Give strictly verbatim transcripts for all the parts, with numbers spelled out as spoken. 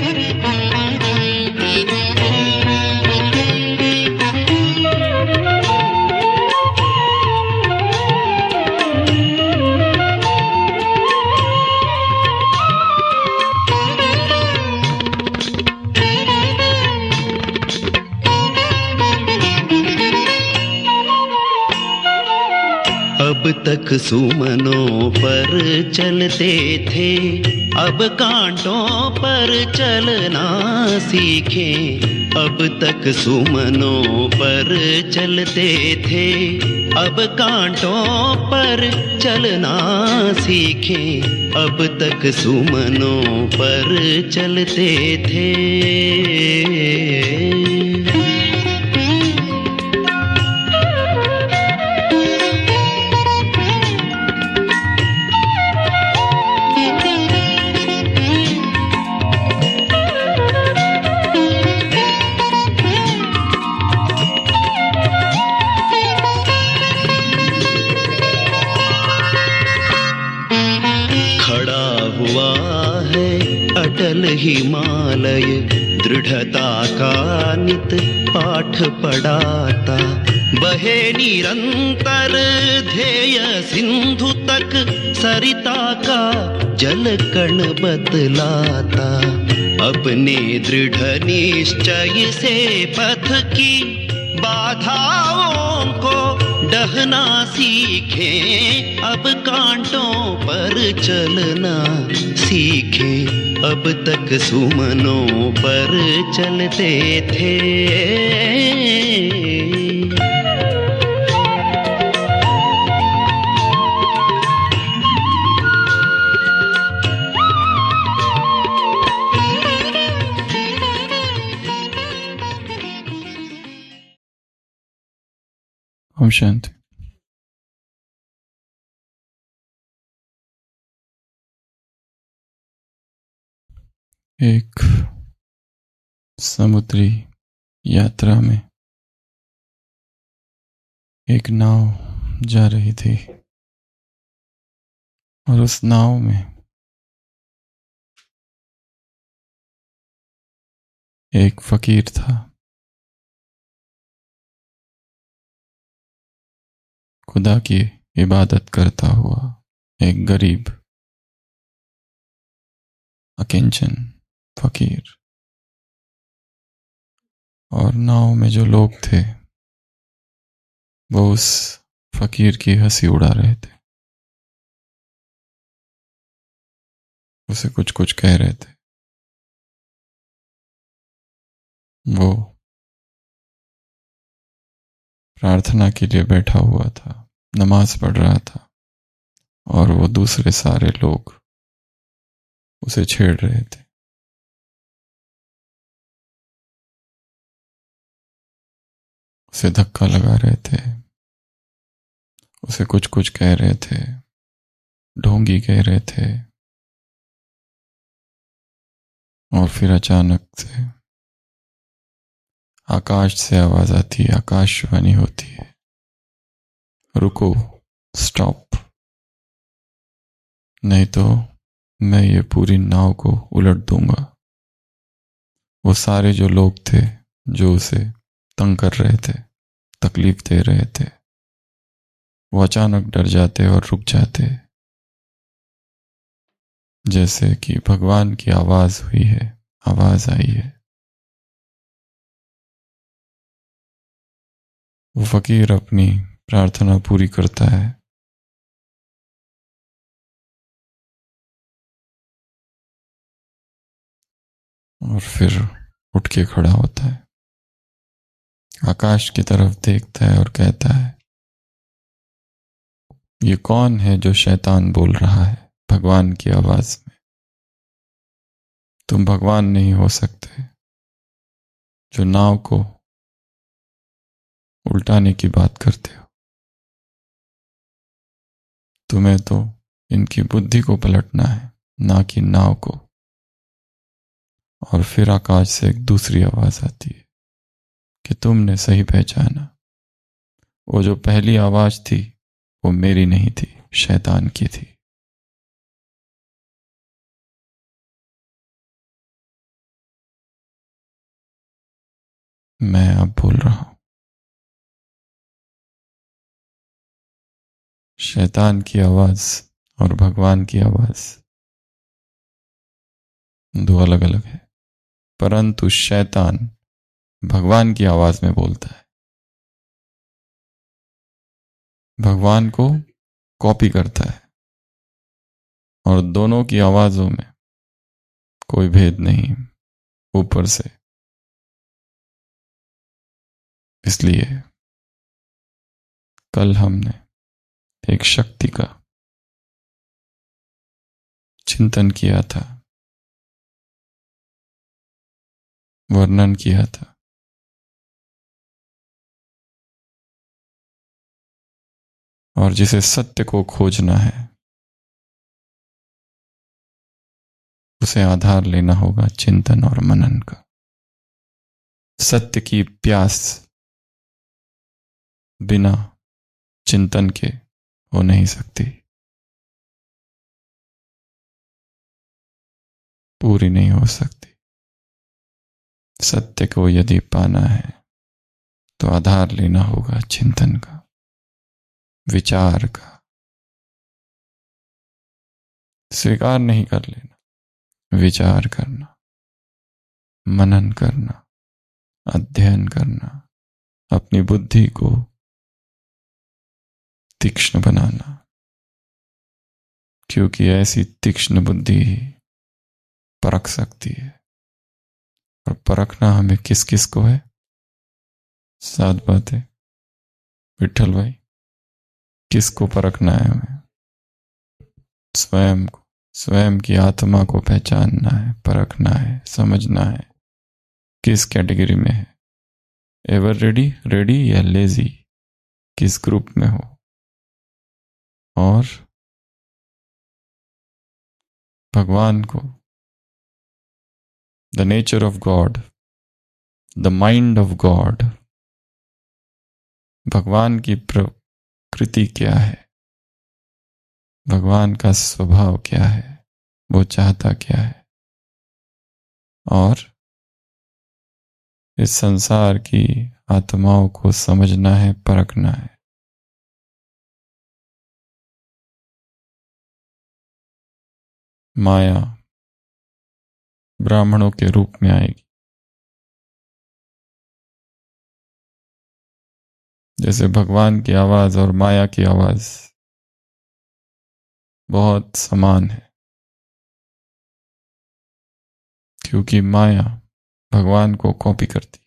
अब तक सुमनों पर चलते थे, अब कांटों पर चलना सीखें। अब तक सुमनों पर चलते थे, अब कांटों पर चलना सीखें। अब तक सुमनों पर चलते थे। हुआ है अटल हिमालय, दृढ़ता का नित पाठ पढ़ाता। बहे निरंतर ध्येय सिंधु तक, सरिता का जल कण बतलाता। अपने दृढ़ निश्चय से पथ की बाधाओं को डहना सीखें। अब कांटों पर चलना सीखें। अब तक सुमनों पर चलते थे। ओम शांति। एक समुद्री यात्रा में एक नाव जा रही थी और उस नाव में एक फकीर था। खुदा की इबादत करता हुआ एक गरीब अकिंचन फकीर। और नाव में जो लोग थे वो उस फकीर की हंसी उड़ा रहे थे, उसे कुछ कुछ कह रहे थे। वो प्रार्थना के लिए बैठा हुआ था, नमाज पढ़ रहा था, और वो दूसरे सारे लोग उसे छेड़ रहे थे। उसे धक्का लगा रहे थे, उसे कुछ कुछ कह रहे थे, ढोंगी कह रहे थे। और फिर अचानक से आकाश से आवाज आती है, आकाशवाणी होती है, रुको, स्टॉप, नहीं तो मैं ये पूरी नाव को उलट दूंगा। वो सारे जो लोग थे जो उसे तंग कर रहे थे, तकलीफ दे रहे थे, वो अचानक डर जाते और रुक जाते, जैसे कि भगवान की आवाज हुई है, आवाज आई है। वो फकीर अपनी प्रार्थना पूरी करता है और फिर उठ के खड़ा होता है, आकाश की तरफ देखता है और कहता है, ये कौन है जो शैतान बोल रहा है भगवान की आवाज में? तुम भगवान नहीं हो सकते जो नाव को उल्टाने की बात करते हो। तुम्हें तो इनकी बुद्धि को पलटना है, ना कि नाव को। और फिर आकाश से एक दूसरी आवाज आती है कि तुमने सही पहचाना, वो जो पहली आवाज थी वो मेरी नहीं थी, शैतान की थी। मैं अब बोल रहा हूं। शैतान की आवाज और भगवान की आवाज दो अलग अलग है, परंतु शैतान भगवान की आवाज में बोलता है, भगवान को कॉपी करता है, और दोनों की आवाजों में कोई भेद नहीं ऊपर से। इसलिए कल हमने एक शक्ति का चिंतन किया था, वर्णन किया था। और जिसे सत्य को खोजना है उसे आधार लेना होगा चिंतन और मनन का। सत्य की प्यास बिना चिंतन के हो नहीं सकती, पूरी नहीं हो सकती। सत्य को यदि पाना है तो आधार लेना होगा चिंतन का, विचार का। स्वीकार नहीं कर लेना, विचार करना, मनन करना, अध्ययन करना, अपनी बुद्धि को तीक्ष्ण बनाना, क्योंकि ऐसी तीक्ष्ण बुद्धि ही परख सकती है। और परखना हमें किस किस को है? सात बातें विठल भाई, किसको परखना है हमें? स्वयं को, स्वयं की आत्मा को पहचानना है, परखना है, समझना है किस कैटेगरी में है। एवर रेडी, रेडी या लेजी, किस ग्रुप में हो। और भगवान को, the nature of God, the mind of God, भगवान की प्रकृति क्या है, भगवान का स्वभाव क्या है, वो चाहता क्या है, और इस संसार की आत्माओं को समझना है, परखना है। माया ब्राह्मणों के रूप में आएगी। जैसे भगवान की आवाज और माया की आवाज बहुत समान है, क्योंकि माया भगवान को कॉपी करती,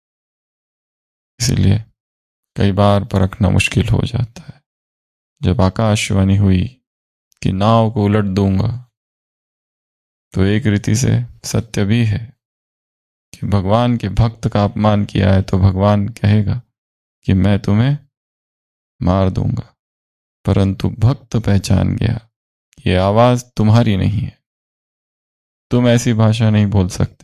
इसीलिए कई बार परखना मुश्किल हो जाता है। जब आकाशवाणी हुई कि नाव को उलट दूंगा, तो एक रीति से सत्य भी है कि भगवान के भक्त का अपमान किया है तो भगवान कहेगा कि मैं तुम्हें मार दूंगा। परंतु भक्त पहचान गया, ये आवाज तुम्हारी नहीं है, तुम ऐसी भाषा नहीं बोल सकते।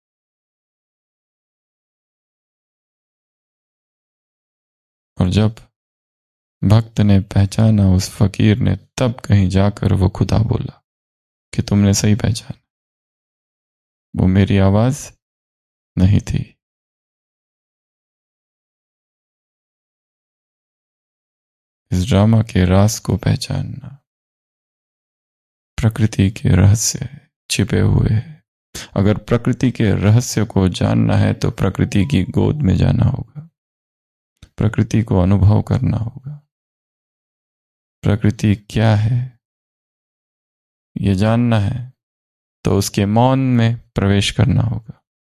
और जब भक्त ने पहचाना, उस फकीर ने, तब कहीं जाकर वो खुदा बोला कि तुमने सही पहचाना, वो मेरी आवाज नहीं थी। इस ड्रामा के राज को पहचानना, प्रकृति के रहस्य छिपे हुए हैं। अगर प्रकृति के रहस्य को जानना है तो प्रकृति की गोद में जाना होगा, प्रकृति को अनुभव करना होगा। प्रकृति क्या है ये जानना है तो उसके मौन में प्रवेश करना होगा।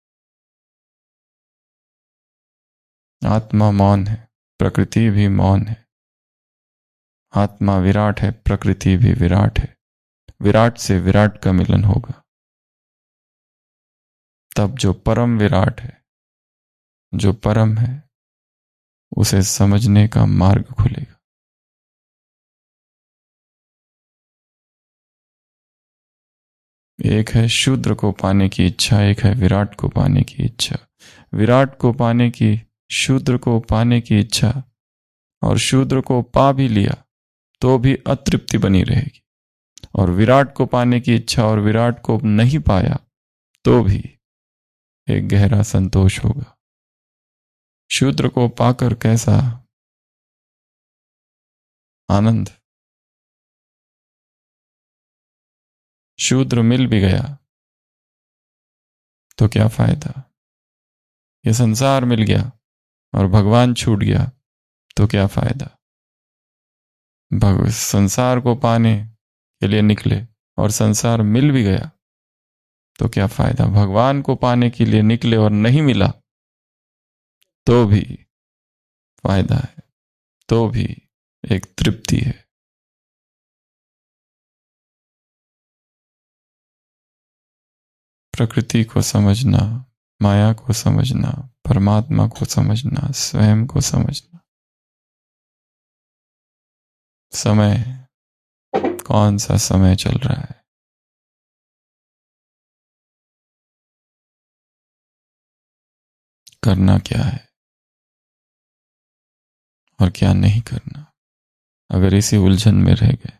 आत्मा मौन है, प्रकृति भी मौन है। आत्मा विराट है, प्रकृति भी विराट है। विराट से विराट का मिलन होगा, तब जो परम विराट है, जो परम है, उसे समझने का मार्ग खुलेगा। एक है शूद्र को पाने की इच्छा, एक है विराट को पाने की इच्छा। विराट को पाने की, शूद्र को पाने की इच्छा, और शूद्र को पा भी लिया तो भी अतृप्ति बनी रहेगी। और विराट को पाने की इच्छा और विराट को नहीं पाया तो भी एक गहरा संतोष होगा। शूद्र को पाकर कैसा आनंद। शूद्र मिल भी गया तो क्या फायदा। ये संसार मिल गया और भगवान छूट गया तो क्या फायदा। भग संसार को पाने के लिए निकले और संसार मिल भी गया तो क्या फायदा। भगवान को पाने के लिए निकले और नहीं मिला तो भी फायदा है, तो भी एक तृप्ति है। प्रकृति को समझना, माया को समझना, परमात्मा को समझना, स्वयं को समझना। समय, कौन सा समय चल रहा है, करना क्या है और क्या नहीं करना। अगर इसी उलझन में रह गए,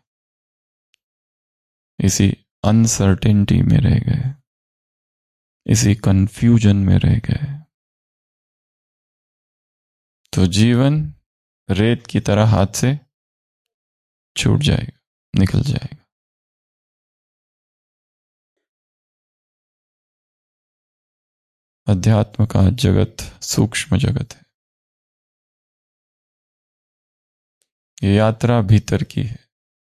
इसी अनसर्टेनिटी में रह गए, इसी कंफ्यूजन में रह गए तो जीवन रेत की तरह हाथ से छूट जाएगा, निकल जाएगा। अध्यात्म का जगत सूक्ष्म जगत है। ये यात्रा भीतर की है।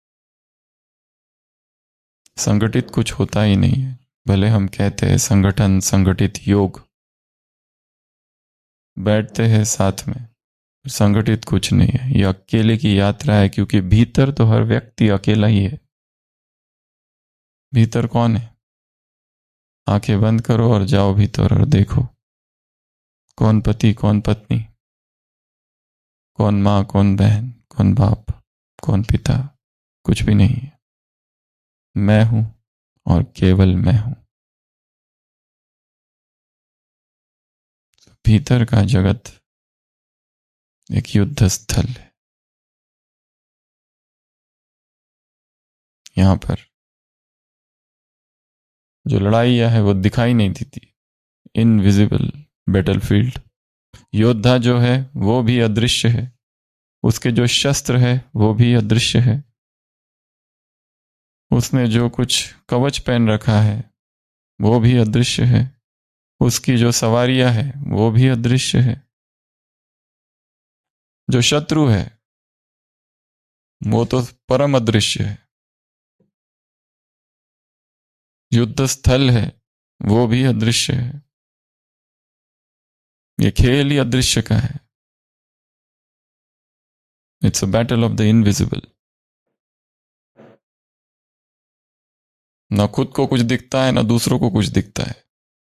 संगठित कुछ होता ही नहीं है। भले हम कहते हैं संगठन, संगठित योग, बैठते हैं साथ में, संगठित कुछ नहीं है। ये अकेले की यात्रा है, क्योंकि भीतर तो हर व्यक्ति अकेला ही है। भीतर कौन है? आंखें बंद करो और जाओ भीतर और देखो कौन पति, कौन पत्नी, कौन माँ, कौन बहन, कौन बाप, कौन पिता। कुछ भी नहीं है। मैं हूं और केवल मैं हूं। भीतर का जगत एक युद्ध स्थल है। यहां पर जो लड़ाइयां है वो दिखाई नहीं देती। Invisible battlefield. योद्धा जो है वो भी अदृश्य है, उसके जो शस्त्र है वो भी अदृश्य है, उसने जो कुछ कवच पहन रखा है वो भी अदृश्य है, उसकी जो सवारियां है वो भी अदृश्य है। जो शत्रु है वो तो परम अदृश्य है। युद्ध स्थल है वो भी अदृश्य है। ये खेल ही अदृश्य का है। It's a battle of the invisible. ना खुद को कुछ दिखता है, ना दूसरों को कुछ दिखता है,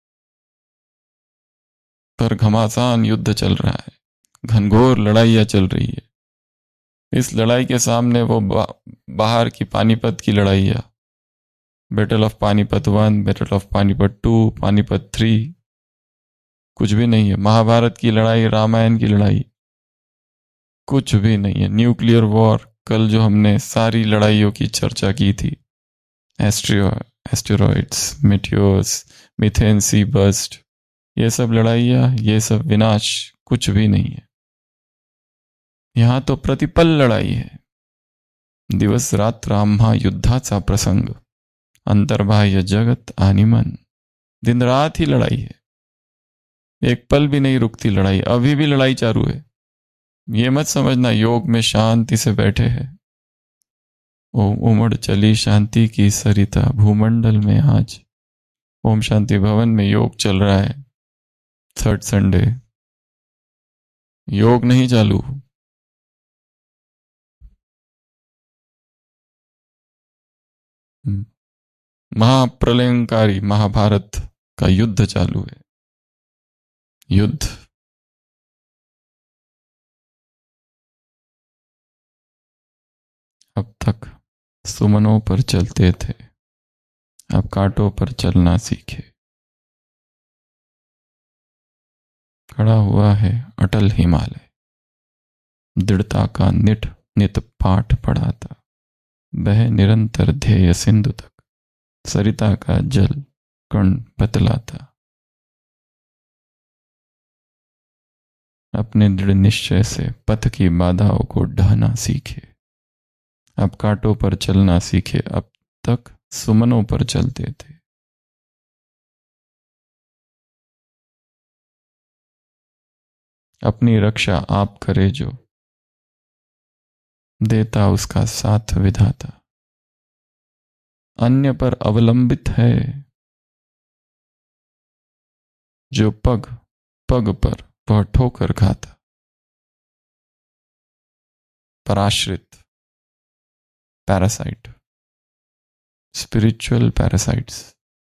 पर घमासान युद्ध चल रहा है। घनघोर लड़ाइयां चल रही है। इस लड़ाई के सामने वो बा, बाहर की पानीपत की लड़ाइयां, battle of Panipat one, battle of Panipat two, Panipat three, कुछ भी नहीं है। महाभारत की लड़ाई, रामायण की लड़ाई, कुछ भी नहीं है। न्यूक्लियर वॉर, कल जो हमने सारी लड़ाइयों की चर्चा की थी, astro asteroids, meteors, methane sea bust, ये सब लड़ाइयां, ये सब विनाश, कुछ भी नहीं है। यहां तो प्रतिपल लड़ाई है। दिवस रात्र आम्हा युद्धाचा प्रसंग, अंतर्बाह्य जगत आणि मन। दिन रात ही लड़ाई है, एक पल भी नहीं रुकती लड़ाई। अभी भी लड़ाई चालू है। ये मत समझना योग में शांति से बैठे हैं। ओम उमड़ चली शांति की सरिता भूमंडल में आज। ओम शांति भवन में योग चल रहा है। थर्ड संडे योग नहीं चालू। महाप्रलयंकारी महाभारत का युद्ध चालू है। युद्ध अब तक सुमनों पर चलते थे, अब कांटों पर चलना सीखे। खड़ा हुआ है अटल हिमालय, दृढ़ता का निठ नित पाठ पढ़ाता, बह निरंतर ध्येय सिंधु तक, सरिता का जल कण बतलाता। अपने दृढ़ निश्चय से पथ की बाधाओं को ढहना सीखे। अब कांटों पर चलना सीखे, अब तक सुमनों पर चलते थे। अपनी रक्षा आप करे जो, देता उसका साथ विधाता। अन्य पर अवलंबित है जो पग पग पर वह ठोकर खाता। पराश्रित, पैरासाइट, स्पिरिचुअल पैरासाइट्स।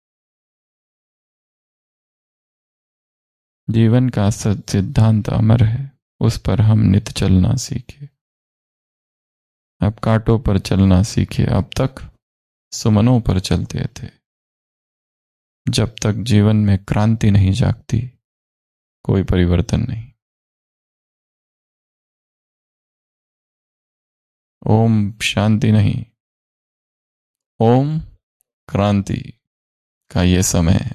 जीवन का सिद्धांत अमर है, उस पर हम नित चलना सीखे। अब कांटों पर चलना सीखे, अब तक सुमनों पर चलते थे। जब तक जीवन में क्रांति नहीं जागती, कोई परिवर्तन नहीं। ओम शांति नहीं, ओम क्रांति का ये समय है।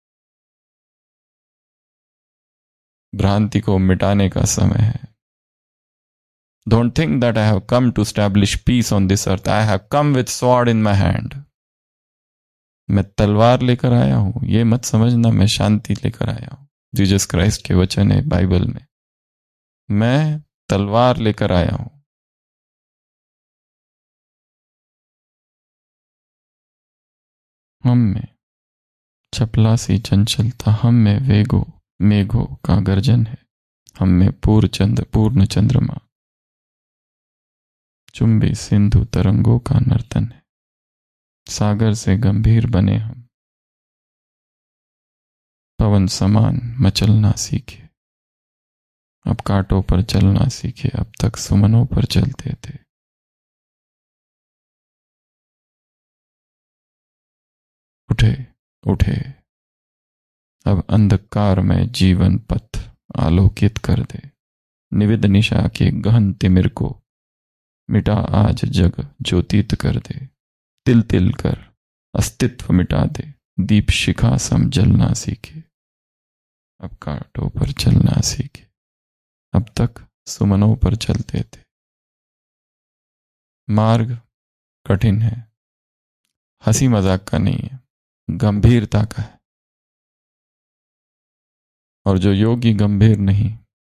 भ्रांति को मिटाने का समय है। Don't think that I have come to establish peace on this earth. I have come with sword in my hand. मैं तलवार लेकर आया हूं, ये मत समझना मैं शांति लेकर आया हूं। जीसस क्राइस्ट के वचन है बाइबल में, मैं तलवार लेकर आया हूं। हम में चपलासी चंचलता, हम में वेगो मेघों का गर्जन है। हम में पूर्ण चंद्र पूर्ण चंद्रमा, चुंबी सिंधु तरंगों का नर्तन है। सागर से गंभीर बने हम, पवन समान मचलना सीखे। अब कांटों पर चलना सीखे, अब तक सुमनों पर चलते थे। उठे उठे, अब अंधकार में जीवन पथ आलोकित कर दे। निविद निशा के गहन तिमिर को मिटा आज जग ज्योतित कर दे। तिल तिल कर अस्तित्व मिटा दे, दीप शिखा सम जलना सीखे। अब कांटों पर चलना सीखे, अब तक सुमनों पर चलते थे। मार्ग कठिन है, हंसी मजाक का नहीं है, गंभीरता का है। और जो योगी गंभीर नहीं,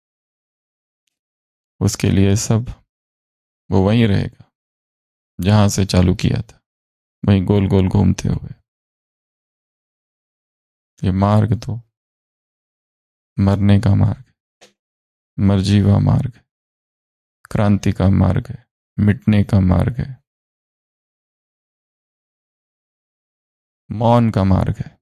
उसके लिए सब वो वहीं रहेगा जहां से चालू किया था, वहीं गोल गोल घूमते हुए। ये मार्ग तो मरने का मार्ग है, मरजीवा मार्ग है, क्रांति का मार्ग है, मिटने का मार्ग है, मौन का मार्ग है।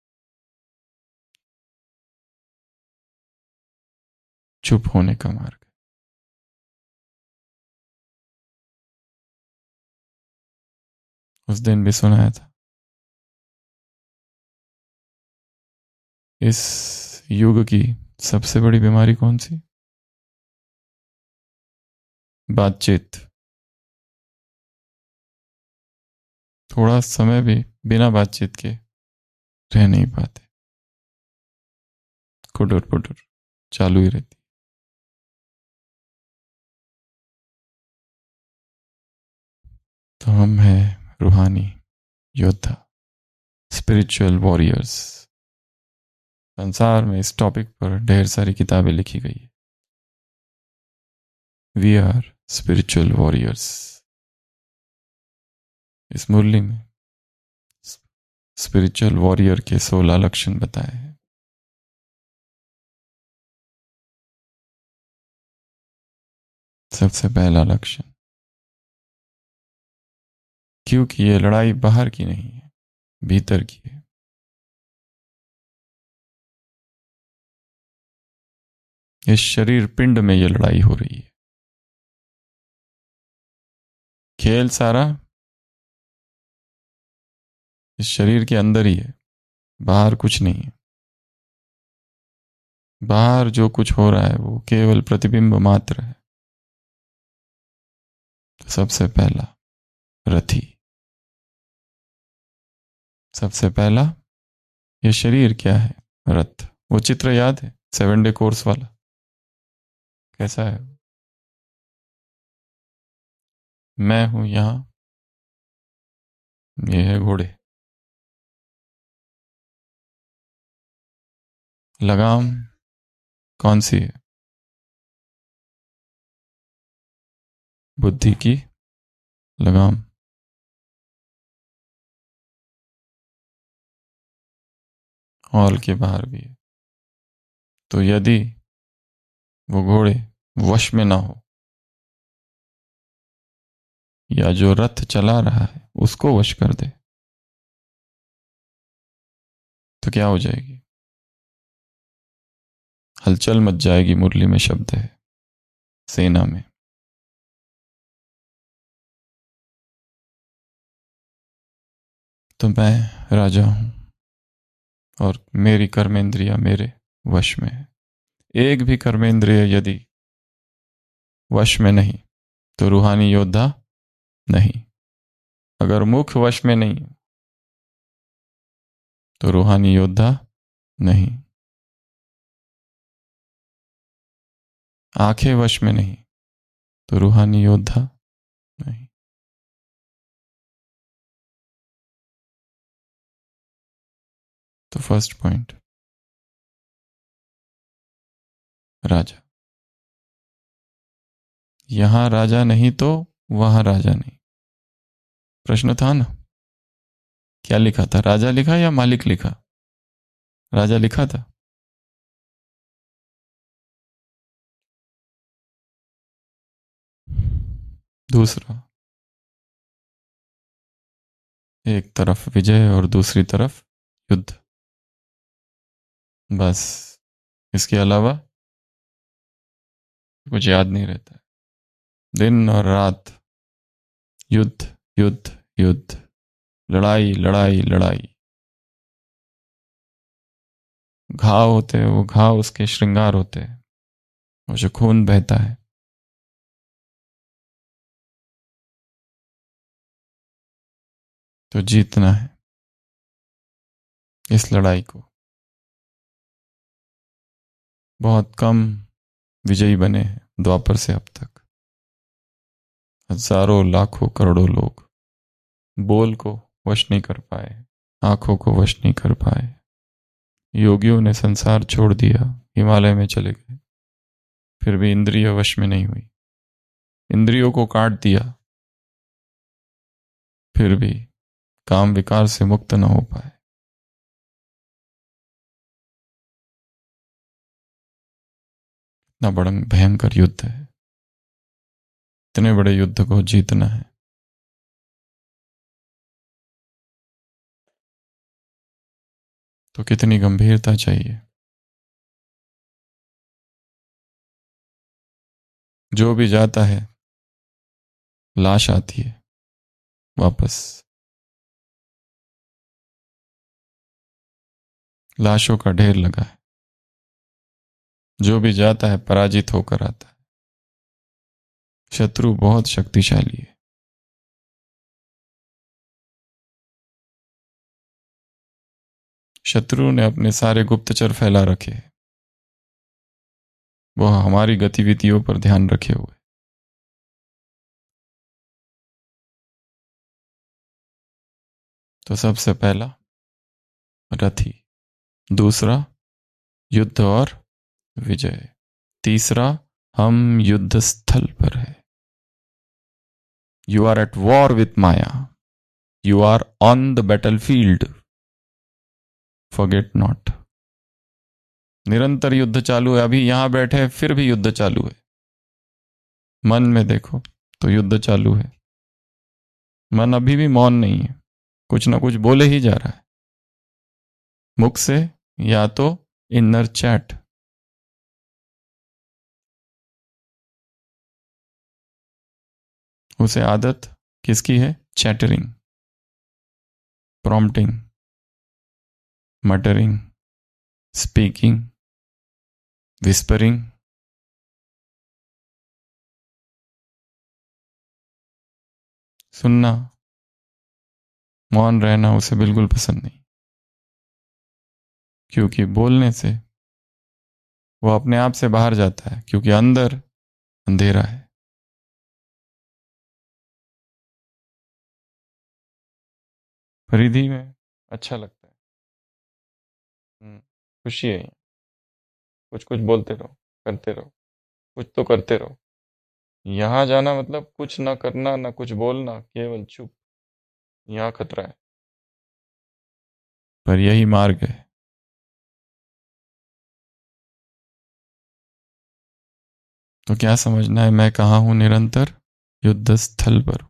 चुप होने का मार्ग है। उस दिन भी सुनाया था, इस युग की सबसे बड़ी बीमारी कौन सी? बातचीत। थोड़ा समय भी बिना बातचीत के रह नहीं पाते, खुटुर पुटुर चालू ही रहती। तो हम हैं रूहानी योद्धा, स्पिरिचुअल वॉरियर्स। संसार में इस टॉपिक पर ढेर सारी किताबें लिखी गई है। We are spiritual warriors. इस मुरली में स्पिरिचुअल वॉरियर के सोलह लक्षण बताए हैं। सबसे पहला लक्षण, क्योंकि ये लड़ाई बाहर की नहीं है, भीतर की है। इस शरीर पिंड में ये लड़ाई हो रही है। खेल सारा इस शरीर के अंदर ही है, बाहर कुछ नहीं है। बाहर जो कुछ हो रहा है वो केवल प्रतिबिंब मात्र है। तो सबसे पहला रथी, सबसे पहला ये शरीर क्या है? रथ। वो चित्र याद है सेवन डे कोर्स वाला? कैसा है? मैं हूं यहां, ये है घोड़े। लगाम कौन सी है? बुद्धि की लगाम। हॉल के बाहर भी है। तो यदि वो घोड़े वश में ना हो, या जो रथ चला रहा है उसको वश कर दे, तो क्या हो जाएगी? हलचल मच जाएगी, मुरली में शब्द है, सेना में। तो मैं राजा हूं और मेरी कर्मेंद्रियां मेरे वश में है। एक भी कर्मेंद्रिय यदि वश में नहीं तो रूहानी योद्धा नहीं। अगर मुख वश में नहीं तो रूहानी योद्धा नहीं। आंखें वश में नहीं तो रूहानी योद्धा नहीं। तो फर्स्ट पॉइंट, राजा। यहां राजा नहीं तो वहां राजा नहीं। प्रश्न था ना, क्या लिखा था? राजा लिखा या मालिक लिखा? राजा लिखा था। दूसरा, एक तरफ विजय और दूसरी तरफ युद्ध, बस। इसके अलावा कुछ याद नहीं रहता है। दिन और रात युद्ध युद्ध युद्ध, लड़ाई लड़ाई लड़ाई। घाव होते हैं, वो घाव उसके श्रृंगार होते हैं, वो जो खून बहता है। तो जीतना है इस लड़ाई को। बहुत कम विजयी बने हैं द्वापर से अब तक। हजारों लाखों करोड़ों लोग बोल को वश नहीं कर पाए, आंखों को वश नहीं कर पाए। योगियों ने संसार छोड़ दिया, हिमालय में चले गए, फिर भी इंद्रिय वश में नहीं हुई। इंद्रियों को काट दिया, फिर भी काम विकार से मुक्त न हो पाए। इतना बड़ा भयंकर युद्ध है, इतने बड़े युद्ध को जीतना है। तो कितनी गंभीरता चाहिए। जो भी जाता है लाश आती है वापस। लाशों का ढेर लगा है। जो भी जाता है पराजित होकर आता है। शत्रु बहुत शक्तिशाली है। शत्रु ने अपने सारे गुप्तचर फैला रखे हैं, वह हमारी गतिविधियों पर ध्यान रखे हुए। तो सबसे पहला रथी, दूसरा युद्ध और विजय, तीसरा हम युद्ध स्थल पर है। You are at war with Maya, you are on the battle field, forget not. निरंतर युद्ध चालू है। अभी यहां बैठे फिर भी युद्ध चालू है। मन में देखो तो युद्ध चालू है। मन अभी भी मौन नहीं है, कुछ ना कुछ बोले ही जा रहा है, मुख से या तो इनर चैट। उसे आदत किसकी है? Chattering, prompting, muttering, speaking, whispering. सुनना, मौन रहना उसे बिल्कुल पसंद नहीं, क्योंकि बोलने से वो अपने आप से बाहर जाता है। क्योंकि अंदर अंधेरा है। परिधि में अच्छा लगता है। हम्म, खुशी है। कुछ कुछ बोलते रहो, करते रहो, कुछ तो करते रहो। यहाँ जाना मतलब कुछ ना करना, ना कुछ बोलना, केवल चुप। यहाँ खतरा है, पर यही मार्ग है। तो क्या समझना है, मैं कहाँ हूं निरंतर? युद्ध स्थल पर।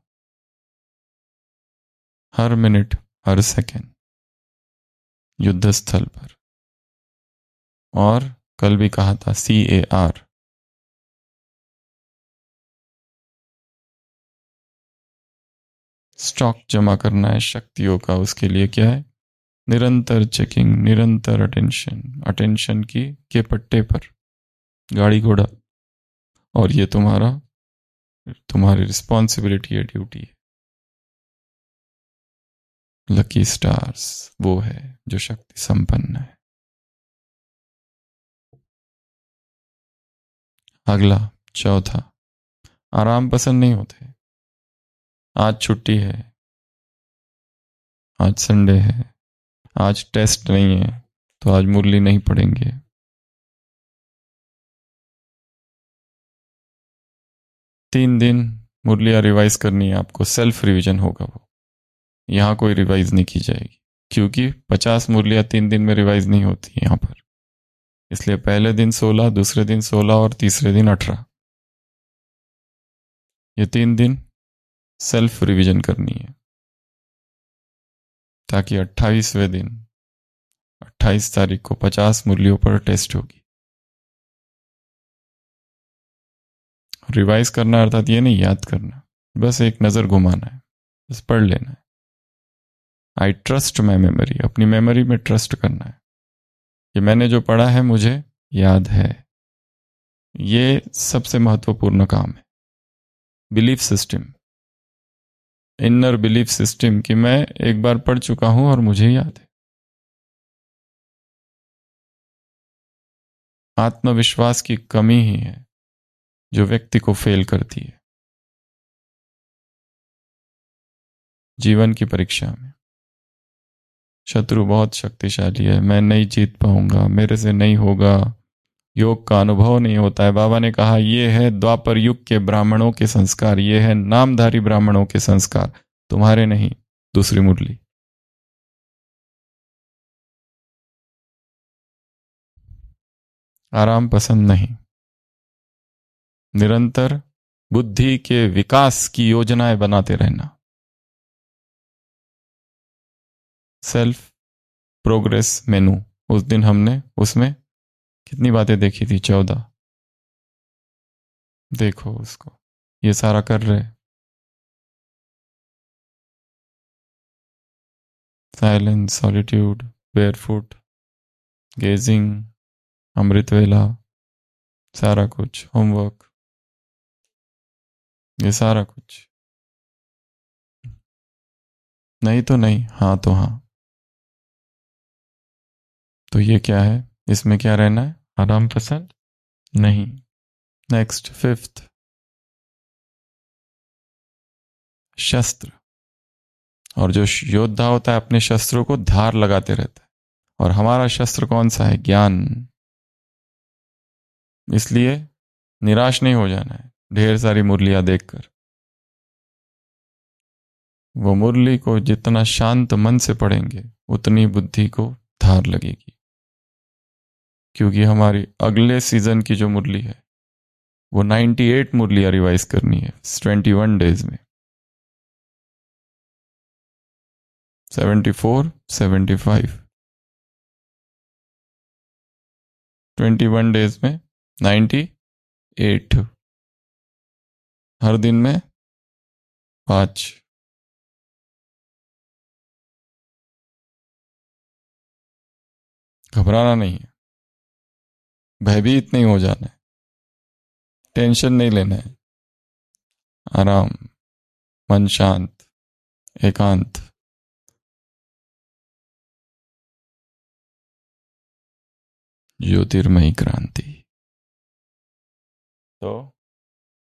हर मिनट, हर सेकंड युद्ध स्थल पर। और कल भी कहा था, सी ए आर, स्टॉक जमा करना है शक्तियों का। उसके लिए क्या है? निरंतर चेकिंग, निरंतर अटेंशन। अटेंशन की के पट्टे पर गाड़ी घोड़ा। और ये तुम्हारा, तुम्हारी रिस्पॉन्सिबिलिटी है, ड्यूटी है। लकी स्टार्स वो है जो शक्ति संपन्न है। अगला, चौथा, आराम पसंद नहीं होते। आज छुट्टी है, आज संडे है, आज टेस्ट नहीं है, तो आज मुरली नहीं पढ़ेंगे। तीन दिन मुरलियाँ रिवाइज करनी है आपको, सेल्फ रिवीजन होगा वो। यहाँ कोई रिवाइज नहीं की जाएगी, क्योंकि पचास मुरलियाँ तीन दिन में रिवाइज नहीं होती यहाँ पर। इसलिए पहले दिन सोलह, दूसरे दिन सोलह और तीसरे दिन अठारह। ये तीन दिन सेल्फ रिवीजन करनी है, ताकि अट्ठाईसवें दिन, अट्ठाईस तारीख को पचास मुरलियों पर टेस्ट होगी। रिवाइज करना अर्थात ये नहीं याद करना, बस एक नज़र घुमाना है, बस पढ़ लेना है। आई ट्रस्ट माई मेमोरी, अपनी मेमोरी में ट्रस्ट करना है कि मैंने जो पढ़ा है मुझे याद है। ये सबसे महत्वपूर्ण काम है। Belief system, inner belief system, कि मैं एक बार पढ़ चुका हूं और मुझे याद है। आत्मविश्वास की कमी ही है जो व्यक्ति को फेल करती है जीवन की परीक्षा में। शत्रु बहुत शक्तिशाली है, मैं नहीं जीत पाऊंगा, मेरे से नहीं होगा, योग का अनुभव नहीं होता है। बाबा ने कहा ये है द्वापर युग के ब्राह्मणों के संस्कार, ये है नामधारी ब्राह्मणों के संस्कार, तुम्हारे नहीं। दूसरी मुरली, आराम पसंद नहीं, निरंतर बुद्धि के विकास की योजनाएं बनाते रहना। सेल्फ प्रोग्रेस मेनू, उस दिन हमने उसमें कितनी बातें देखी थी? चौदह। देखो उसको, ये सारा कर रहे। साइलेंस, सॉलिट्यूड, बेयरफुट, गेजिंग, अमृत वेला, सारा कुछ, होमवर्क, ये सारा कुछ। नहीं तो नहीं, हाँ तो हाँ। तो ये क्या है? इसमें क्या रहना है? आराम पसंद नहीं। नेक्स्ट, फिफ्थ, शस्त्र। और जो योद्धा होता है अपने शस्त्रों को धार लगाते रहता है, और हमारा शस्त्र कौन सा है? ज्ञान। इसलिए निराश नहीं हो जाना है ढेर सारी मुरलियां देखकर। वो मुरली को जितना शांत मन से पढ़ेंगे उतनी बुद्धि को धार लगेगी, क्योंकि हमारी अगले सीजन की जो मुरली है वो अट्ठानवे मुरलियां रिवाइज करनी है इक्कीस डेज में। चौहत्तर, पचहत्तर, इक्कीस डेज में अट्ठानवे, हर दिन में पांच। घबराना नहीं है, भयभीत नहीं हो जाना है, टेंशन नहीं लेना है। आराम, मन शांत, एकांत। ज्योतिर्मयी क्रांति। तो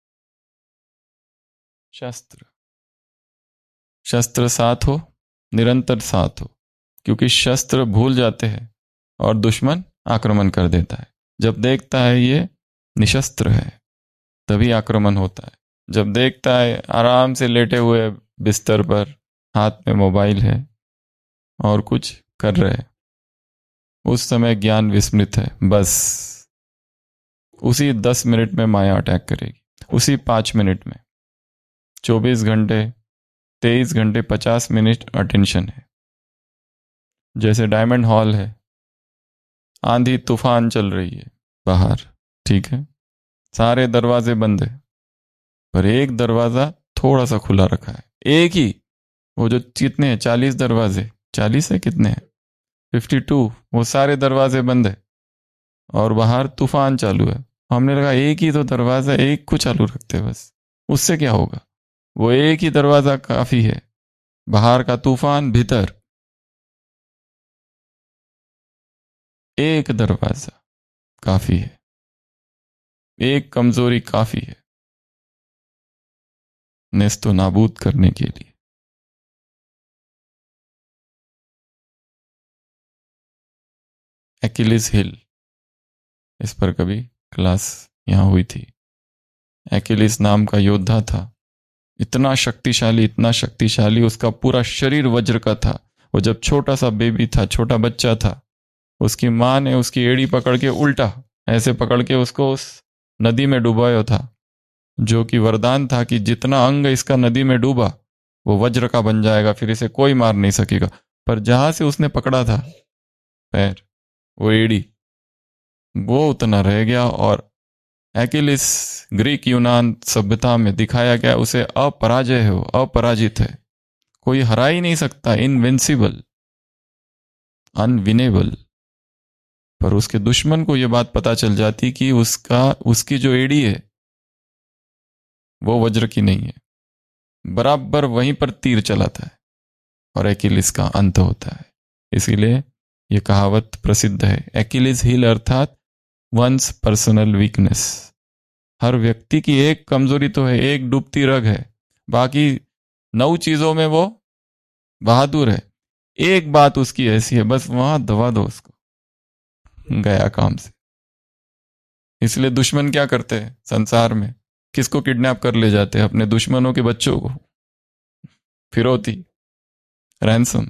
शस्त्र, शस्त्र साथ हो, निरंतर साथ हो, क्योंकि शस्त्र भूल जाते हैं और दुश्मन आक्रमण कर देता है। जब देखता है ये निशस्त्र है तभी आक्रमण होता है। जब देखता है आराम से लेटे हुए बिस्तर पर, हाथ में मोबाइल है और कुछ कर रहे हैं, उस समय ज्ञान विस्मृत है। बस उसी दस मिनट में माया अटैक करेगी, उसी पाँच मिनट में। चौबीस घंटे, तेईस घंटे, पचास मिनट अटेंशन है। जैसे डायमंड हॉल है, आंधी तूफान चल रही है बाहर, ठीक है, सारे दरवाजे बंद है, पर एक दरवाजा थोड़ा सा खुला रखा है, एक ही। वो जो कितने हैं, चालीस दरवाजे, चालीस है कितने हैं, फिफ्टी टू, वो सारे दरवाजे बंद है और बाहर तूफान चालू है। हमने लगा एक ही तो दरवाजा, एक को चालू रखते हैं बस, उससे क्या होगा। वो एक ही दरवाजा काफी है, बाहर का तूफान, भीतर एक दरवाजा काफी है, एक कमजोरी काफी है नेस्तो नाबूद करने के लिए। एक्किलीज हिल, इस पर कभी क्लास यहां हुई थी। एक्किलीज नाम का योद्धा था, इतना शक्तिशाली, इतना शक्तिशाली, उसका पूरा शरीर वज्र का था। वो जब छोटा सा बेबी था, छोटा बच्चा था, उसकी माँ ने उसकी एड़ी पकड़ के उल्टा ऐसे पकड़ के उसको उस नदी में डुबाया था, जो कि वरदान था कि जितना अंग इसका नदी में डूबा वो वज्र का बन जाएगा, फिर इसे कोई मार नहीं सकेगा। पर जहां से उसने पकड़ा था पैर, वो एड़ी, वो उतना रह गया। और एक्किलीज ग्रीक यूनान सभ्यता में दिखाया गया, उसे अपराजय है, वो अपराजित है, कोई हरा ही नहीं सकता, इनविंसिबल, अनविनेबल। पर उसके दुश्मन को यह बात पता चल जाती कि उसका उसकी जो एड़ी है वो वज्र की नहीं है, बराबर वहीं पर तीर चलाता है और एक्किलीज का अंत होता है। इसीलिए यह कहावत प्रसिद्ध है, एक्किलीज हील, अर्थात वंस पर्सनल वीकनेस। हर व्यक्ति की एक कमजोरी तो है, एक डूबती रग है, बाकी नौ चीजों में वो बहादुर है। एक बात उसकी ऐसी है, बस वहां दबा दो उसको, गया काम से। इसलिए दुश्मन क्या करते हैं संसार में, किसको किडनैप कर ले जाते हैं, अपने दुश्मनों के बच्चों को, फिरौती, रैंसम।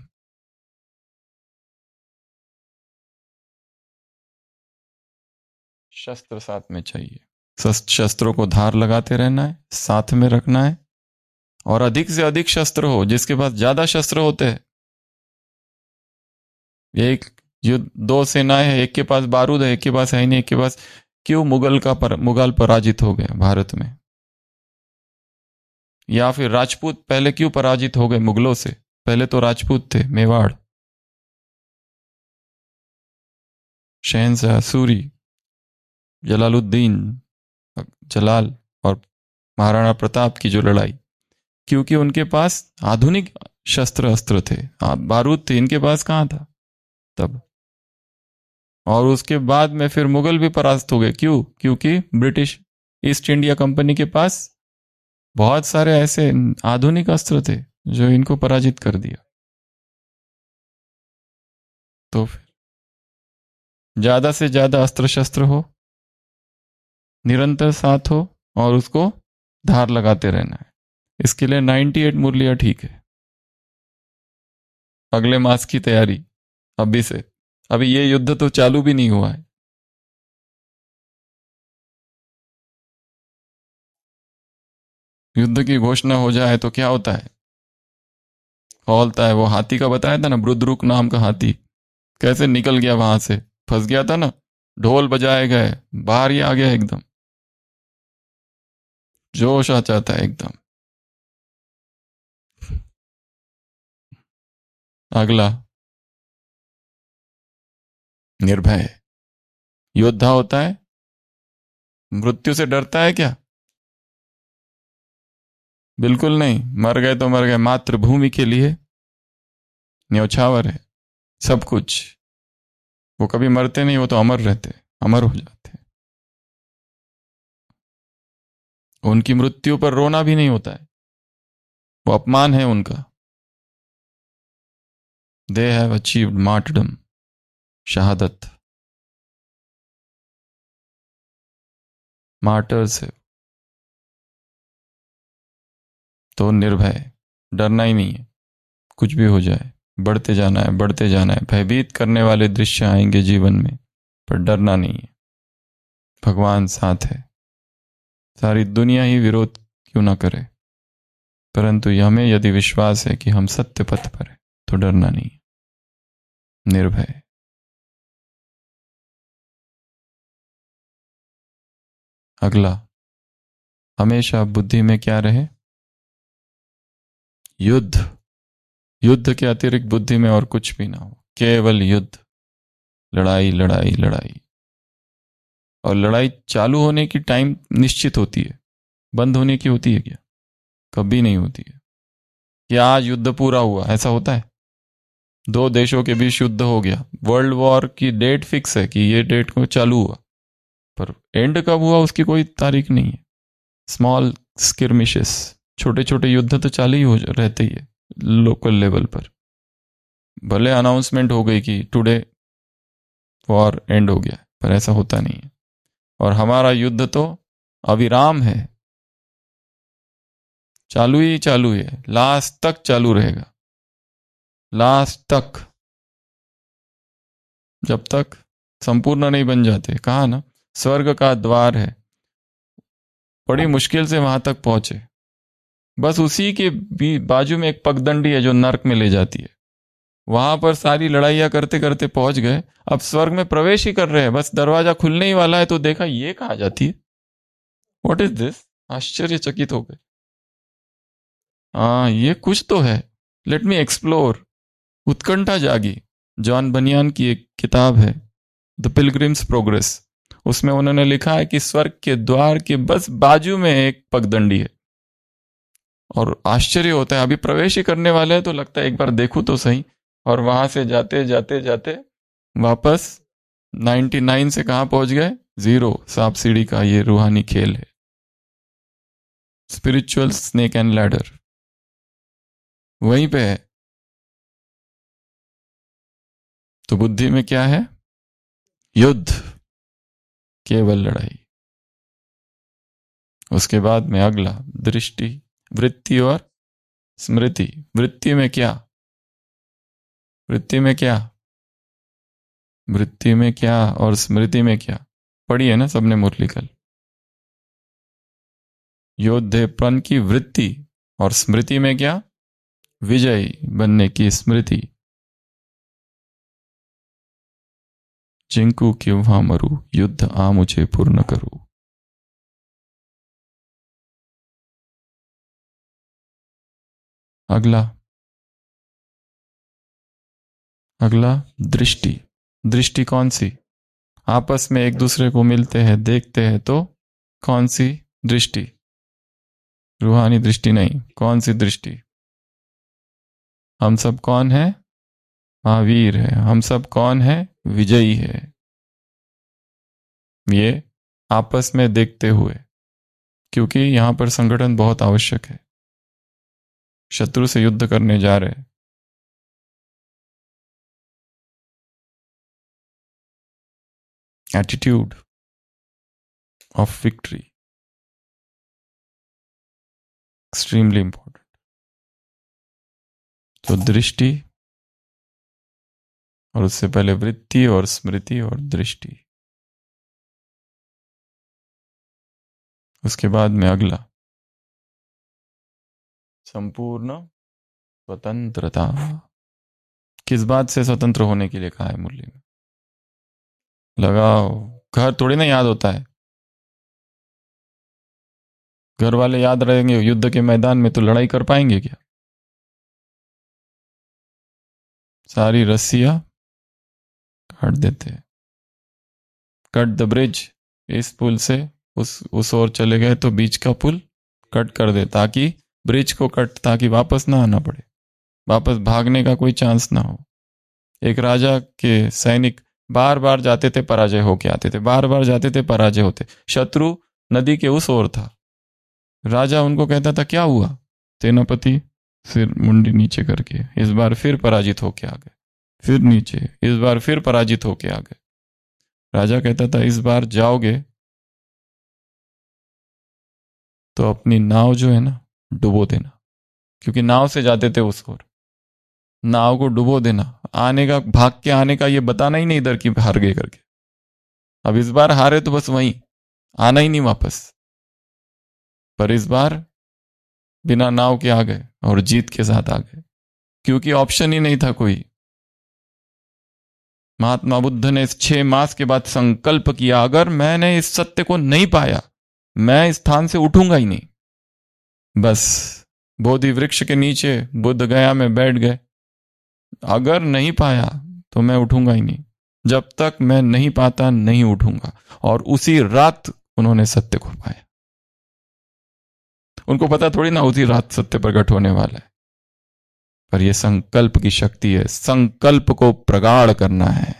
शस्त्र साथ में चाहिए, शस्त्रों को धार लगाते रहना है, साथ में रखना है, और अधिक से अधिक शस्त्र हो। जिसके पास ज्यादा शस्त्र होते हैं, एक युद्ध, दो सेनाएं हैं, एक के पास बारूद है, एक के पास है ही नहीं, एक के पास, क्यों मुगल का पर, मुगल पराजित हो गए भारत में, या फिर राजपूत पहले क्यों पराजित हो गए मुगलों से, पहले तो राजपूत थे, मेवाड़, शहनशाह सूरी, जलालुद्दीन जलाल और महाराणा प्रताप की जो लड़ाई, क्योंकि उनके पास आधुनिक शस्त्र अस्त्र थे, बारूद थे, इनके पास कहां था तब। और उसके बाद में फिर मुगल भी परास्त हो गए, क्यों, क्योंकि ब्रिटिश ईस्ट इंडिया कंपनी के पास बहुत सारे ऐसे आधुनिक अस्त्र थे जो इनको पराजित कर दिया। तो फिर ज्यादा से ज्यादा अस्त्र शस्त्र हो, निरंतर साथ हो, और उसको धार लगाते रहना है। इसके लिए अट्ठानवे मुरलिया ठीक है। अगले मास की तैयारी अभी से, अभी ये युद्ध तो चालू भी नहीं हुआ है। युद्ध की घोषणा हो जाए तो क्या होता है, खोलता है। वो हाथी का बताया था ना, बुद्रुक नाम का हाथी कैसे निकल गया, वहां से फंस गया था ना, ढोल बजाए गए, बाहर ही आ गया, एकदम जोश आ जाता है एकदम। अगला निर्भय योद्धा होता है, मृत्यु से डरता है क्या, बिल्कुल नहीं, मर गए तो मर गए, मातृभूमि के लिए न्यौछावर है सब कुछ। वो कभी मरते नहीं, वो तो अमर रहते, अमर हो जाते। उनकी मृत्यु पर रोना भी नहीं होता है, वो अपमान है उनका। दे हैव अचीव्ड मार्टरडम, शहादत, मार्टर्स है। तो निर्भय, डरना ही नहीं है, कुछ भी हो जाए बढ़ते जाना है, बढ़ते जाना है। भयभीत करने वाले दृश्य आएंगे जीवन में, पर डरना नहीं है। भगवान साथ है, सारी दुनिया ही विरोध क्यों ना करे, परंतु हमें यदि विश्वास है कि हम सत्य पथ पर हैं तो डरना नहीं है, निर्भय। अगला, हमेशा बुद्धि में क्या रहे? युद्ध। युद्ध के अतिरिक्त बुद्धि में और कुछ भी ना हो, केवल युद्ध, लड़ाई लड़ाई लड़ाई। और लड़ाई चालू होने की टाइम निश्चित होती है, बंद होने की होती है क्या? कभी नहीं होती है कि आज युद्ध पूरा हुआ, ऐसा होता है? दो देशों के बीच युद्ध हो गया, वर्ल्ड वॉर की डेट फिक्स है कि ये डेट को चालू हुआ, पर एंड कब हुआ उसकी कोई तारीख नहीं है। स्मॉल स्किर्मिशेस, छोटे छोटे युद्ध तो चालू ही हो रहते ही है लोकल लेवल पर। भले अनाउंसमेंट हो गई कि टुडे वॉर एंड हो गया, पर ऐसा होता नहीं है। और हमारा युद्ध तो अविराम है, चालू ही चालू है, लास्ट तक चालू रहेगा, लास्ट तक, जब तक संपूर्ण नहीं बन जाते। कहा ना, स्वर्ग का द्वार है, बड़ी मुश्किल से वहां तक पहुंचे, बस उसी के बाजू में एक पगडंडी है जो नर्क में ले जाती है। वहां पर सारी लड़ाइयां करते करते पहुंच गए, अब स्वर्ग में प्रवेश ही कर रहे हैं, बस दरवाजा खुलने ही वाला है तो देखा ये कहाँ जाती है, व्हाट इज दिस, आश्चर्यचकित हो गए। हाँ, ये कुछ तो है, लेट मी एक्सप्लोर। उत्कंठा जागी। जॉन बनियान की एक किताब है द पिलग्रिम्स प्रोग्रेस, उसमें उन्होंने लिखा है कि स्वर्ग के द्वार के बस बाजू में एक पगडंडी है, और आश्चर्य होता है, अभी प्रवेश ही करने वाले हैं तो लगता है एक बार देखूं तो सही, और वहां से जाते जाते जाते वापस निन्यानवे से कहां पहुंच गए? जीरो। सांप सीढ़ी का ये रूहानी खेल है, स्पिरिचुअल स्नेक एंड लैडर, वहीं पे है। तो बुद्धि में क्या है? युद्ध, केवल लड़ाई। उसके बाद में अगला, दृष्टि, वृत्ति और स्मृति। वृत्ति में क्या? वृत्ति में क्या? वृत्ति में क्या और स्मृति में क्या? पढ़ी है ना सबने मुरली कल। योद्धेपन की वृत्ति, और स्मृति में क्या? विजयी बनने की स्मृति। जिंकू क्यों वहां मरू, युद्ध आ मुझे पूर्ण करूं। अगला, अगला दृष्टि। दृष्टि कौन सी? आपस में एक दूसरे को मिलते हैं, देखते हैं, तो कौन सी दृष्टि? रूहानी दृष्टि नहीं, कौन सी दृष्टि? हम सब कौन है? महावीर है। हम सब कौन है? विजयी है। ये आपस में देखते हुए, क्योंकि यहां पर संगठन बहुत आवश्यक है, शत्रु से युद्ध करने जा रहे हैं। Attitude of victory, extremely important. तो दृष्टि, और उससे पहले वृत्ति और स्मृति और दृष्टि। उसके बाद में अगला, संपूर्ण स्वतंत्रता। किस बात से स्वतंत्र होने के लिए कहा है मुरली में? लगाओ, घर थोड़ी ना याद होता है, घर वाले याद रहेंगे युद्ध के मैदान में तो लड़ाई कर पाएंगे क्या? सारी रस्सियां काट देते हैं। कट द ब्रिज, इस पुल से उस उस ओर चले गए तो बीच का पुल कट कर दे, ताकि ब्रिज को कट, ताकि वापस ना आना पड़े, वापस भागने का कोई चांस ना हो। एक राजा के सैनिक बार बार जाते थे, पराजय होके आते थे, बार बार जाते थे, पराजय होते। शत्रु नदी के उस ओर था, राजा उनको कहता था क्या हुआ सेनापति, फिर मुंडी नीचे करके इस बार फिर पराजित होके आ गए, फिर नीचे, इस बार फिर पराजित होके आ गए। राजा कहता था इस बार जाओगे तो अपनी नाव जो है ना डुबो देना, क्योंकि नाव से जाते थे उस ओर, नाव को डुबो देना, आने का, भाग के आने का ये बताना ही नहीं इधर की हार गए करके। अब इस बार हारे तो बस वहीं, आना ही नहीं वापस। पर इस बार बिना नाव के आ गए और जीत के साथ आ गए, क्योंकि ऑप्शन ही नहीं था कोई। महात्मा बुद्ध ने इस छह मास के बाद संकल्प किया, अगर मैंने इस सत्य को नहीं पाया मैं इस स्थान से उठूंगा ही नहीं। बस बोधि वृक्ष के नीचे बुद्ध गया में बैठ गए, अगर नहीं पाया तो मैं उठूंगा ही नहीं, जब तक मैं नहीं पाता नहीं उठूंगा। और उसी रात उन्होंने सत्य को पाया। उनको पता थोड़ी ना उसी रात सत्य प्रकट होने वाला है, पर यह संकल्प की शक्ति है। संकल्प को प्रगाढ़ करना है।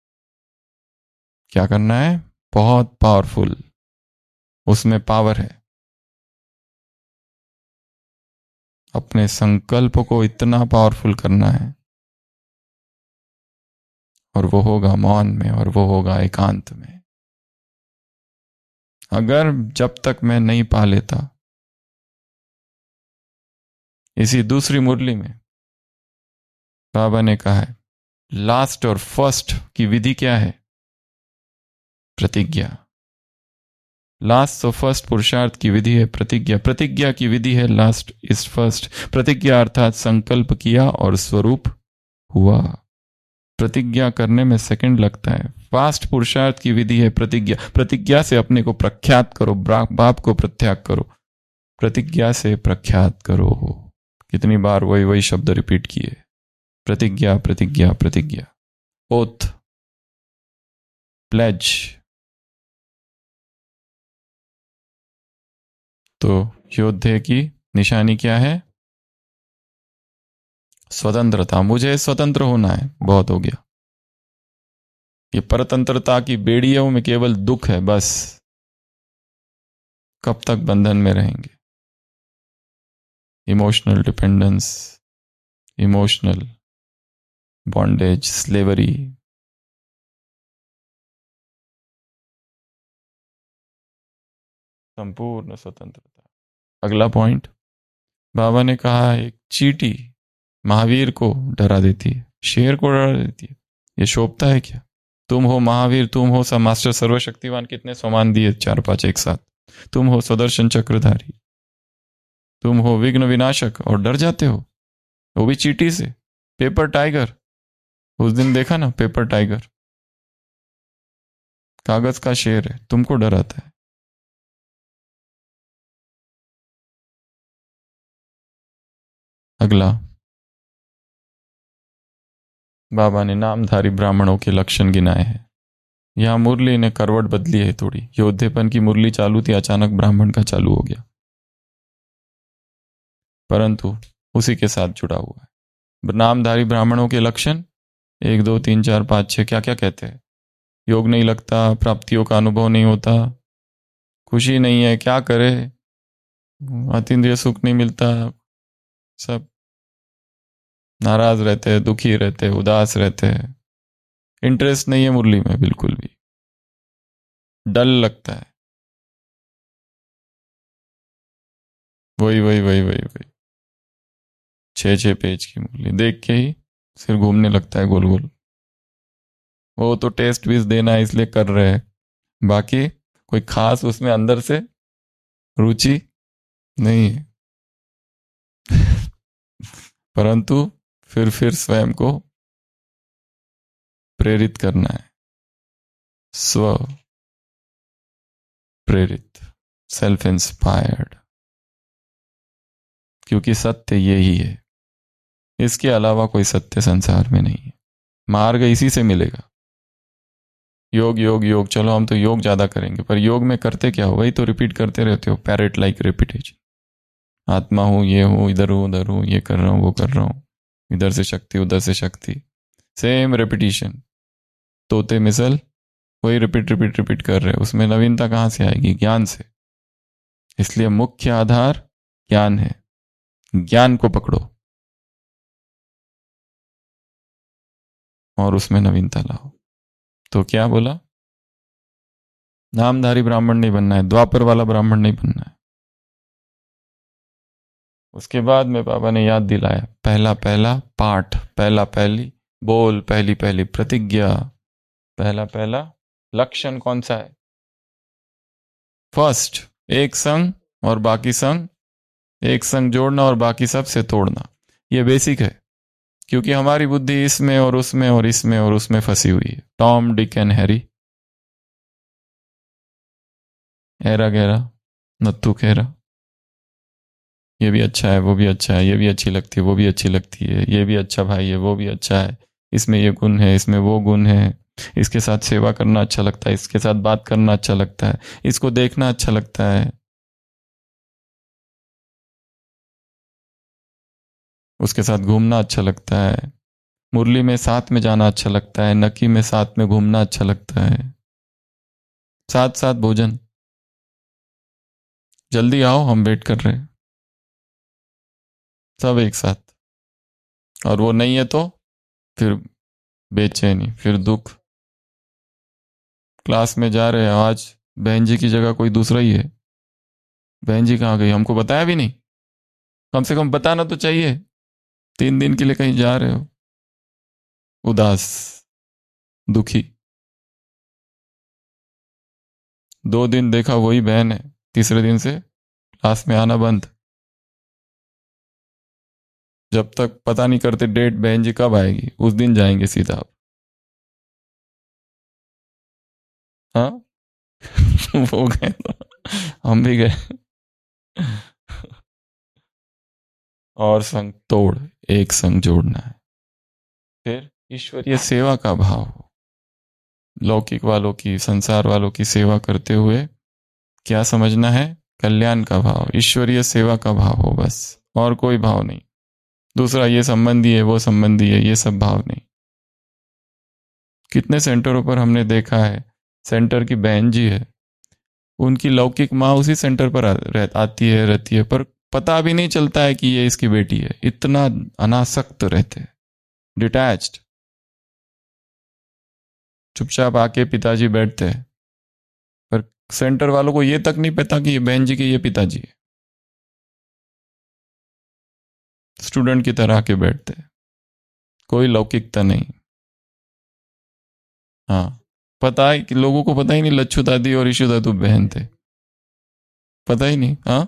क्या करना है? बहुत पावरफुल, उसमें पावर है। अपने संकल्प को इतना पावरफुल करना है, और वो होगा मौन में, और वो होगा एकांत में। अगर जब तक मैं नहीं पा लेता, इसी दूसरी मुरली में बाबा ने कहा है लास्ट और फर्स्ट की विधि क्या है? प्रतिज्ञा। लास्ट और फर्स्ट पुरुषार्थ की विधि है प्रतिज्ञा। प्रतिज्ञा की विधि है लास्ट इज फर्स्ट। प्रतिज्ञा अर्थात संकल्प किया और स्वरूप हुआ। प्रतिज्ञा करने में सेकंड लगता है। फास्ट पुरुषार्थ की विधि है प्रतिज्ञा। प्रतिज्ञा से अपने को प्रख्यात करो, बाप को प्रत्याग करो, प्रतिज्ञा से प्रख्यात करो। कितनी बार वही वही शब्द रिपीट किए, प्रतिज्ञा प्रतिज्ञा प्रतिज्ञा। Oath, pledge. तो योद्धे की निशानी क्या है? स्वतंत्रता। मुझे स्वतंत्र होना है, बहुत हो गया। ये परतंत्रता की बेड़ियों में केवल दुख है, बस। कब तक बंधन में रहेंगे? Emotional dependence, emotional bondage, slavery. संपूर्ण स्वतंत्रता। अगला पॉइंट, बाबा ने कहा एक चींटी महावीर को डरा देती है, शेर को डरा देती है। ये शोभता है क्या? तुम हो महावीर, तुम हो सा मास्टर सर्वशक्तिवान, कितने सम्मान दिए चार पांच एक साथ। तुम हो सुदर्शन चक्रधारी, तुम हो विघ्न विनाशक, और डर जाते हो, वो भी चींटी से। पेपर टाइगर, उस दिन देखा ना, पेपर टाइगर कागज का शेर है, तुमको डराता है। अगला, बाबा ने नामधारी ब्राह्मणों के लक्षण गिनाए हैं। यहां मुरली ने करवट बदली है थोड़ी। योद्धेपन की मुरली चालू थी, अचानक ब्राह्मण का चालू हो गया, परंतु उसी के साथ जुड़ा हुआ है। नामधारी ब्राह्मणों के लक्षण एक दो तीन चार पाँच छः क्या क्या कहते हैं? योग नहीं लगता, प्राप्तियों का अनुभव नहीं होता, खुशी नहीं है, क्या करे, अतीन्द्रिय सुख नहीं मिलता, सब नाराज रहते हैं, दुखी रहते हैं, उदास रहते हैं, इंटरेस्ट नहीं है मुरली में बिल्कुल भी, डल लगता है, वही वही वही वही वही छः छः पेज की मुरली देख के ही सिर घूमने लगता है गोल गोल। वो तो टेस्ट भी देना है इसलिए कर रहे हैं, बाकी कोई खास उसमें अंदर से रुचि नहीं है। परंतु फिर फिर स्वयं को प्रेरित करना है, स्व प्रेरित, सेल्फ इंस्पायर्ड, क्योंकि सत्य यही है, इसके अलावा कोई सत्य संसार में नहीं है। मार्ग इसी से मिलेगा। योग योग योग, चलो हम तो योग ज्यादा करेंगे, पर योग में करते क्या हो? वही तो रिपीट करते रहते हो, पैरेट लाइक रिपीटेशन। आत्मा हूं, ये हूं, इधर हूं, उधर हूं, ये कर रहा हूं, वो कर रहा हूं, इधर से शक्ति, उधर से शक्ति, सेम रेपिटेशन, तोते मिसल, वही रिपीट रिपीट रिपीट कर रहे हैं। उसमें नवीनता कहां से आएगी? ज्ञान से। इसलिए मुख्य आधार ज्ञान है। ज्ञान को पकड़ो और उसमें नवीनता लाओ। तो क्या बोला, नामधारी ब्राह्मण नहीं बनना है, द्वापर वाला ब्राह्मण नहीं बनना है। उसके बाद में बाबा ने याद दिलाया, पहला पहला पाठ, पहला पहली बोल, पहली पहली प्रतिज्ञा, पहला पहला लक्षण कौन सा है? फर्स्ट, एक संग और बाकी संग, एक संग जोड़ना और बाकी सब से तोड़ना। ये बेसिक है, क्योंकि हमारी बुद्धि इसमें और उसमें और इसमें और उसमें फंसी हुई है। टॉम डिक एंड हैरी, एरा गहरा नत्थु खेरा, ये भी अच्छा है, वो भी अच्छा है, ये भी अच्छी लगती है, वो भी अच्छी लगती है, ये भी अच्छा भाई है, वो भी अच्छा है, इसमें ये गुण है, इसमें वो गुण है, इसके साथ सेवा करना अच्छा लगता है, इसके साथ बात करना अच्छा लगता है, इसको देखना अच्छा लगता है, उसके साथ घूमना अच्छा लगता है, मुरली में साथ में जाना अच्छा लगता है, नकी में साथ में घूमना अच्छा लगता है, साथ साथ भोजन, जल्दी आओ हम वेट कर रहे हैं, सब एक साथ। और वो नहीं है तो फिर बेचैनी, फिर दुख। क्लास में जा रहे हैं, आज बहन जी की जगह कोई दूसरा ही है, बहन जी कहाँ गई, हमको बताया भी नहीं, कम से कम बताना तो चाहिए। तीन दिन के लिए कहीं जा रहे हो, उदास, दुखी, दो दिन देखा वही बहन है, तीसरे दिन से क्लास में आना बंद। जब तक पता नहीं करते डेट बहन जी कब आएगी, उस दिन जाएंगे सीधा आप। हाँ वो गए तो हम भी गए। और संग तोड़, एक संग जोड़ना है। फिर ईश्वरीय सेवा का भाव हो, लौकिक वालों की, संसार वालों की सेवा करते हुए क्या समझना है, कल्याण का भाव, ईश्वरीय सेवा का भाव हो बस, और कोई भाव नहीं। दूसरा ये संबंधी है, वो संबंधी है, ये सब भाव नहीं। कितने सेंटरों पर हमने देखा है, सेंटर की बहन जी है, उनकी लौकिक माँ उसी सेंटर पर आ, रह, आती है, रहती है, पर पता भी नहीं चलता है कि ये इसकी बेटी है, इतना अनासक्त रहते, डिटैच्ड। चुपचाप आके पिताजी बैठते हैं, पर सेंटर वालों को ये तक नहीं पता कि ये बहन जी के ये पिताजी है। स्टूडेंट की तरह के बैठते हैं, कोई लौकिकता नहीं। हाँ, पता है कि लोगों को पता ही नहीं लच्छू दादी और ईशु दादू बहन थे, पता ही नहीं। हाँ,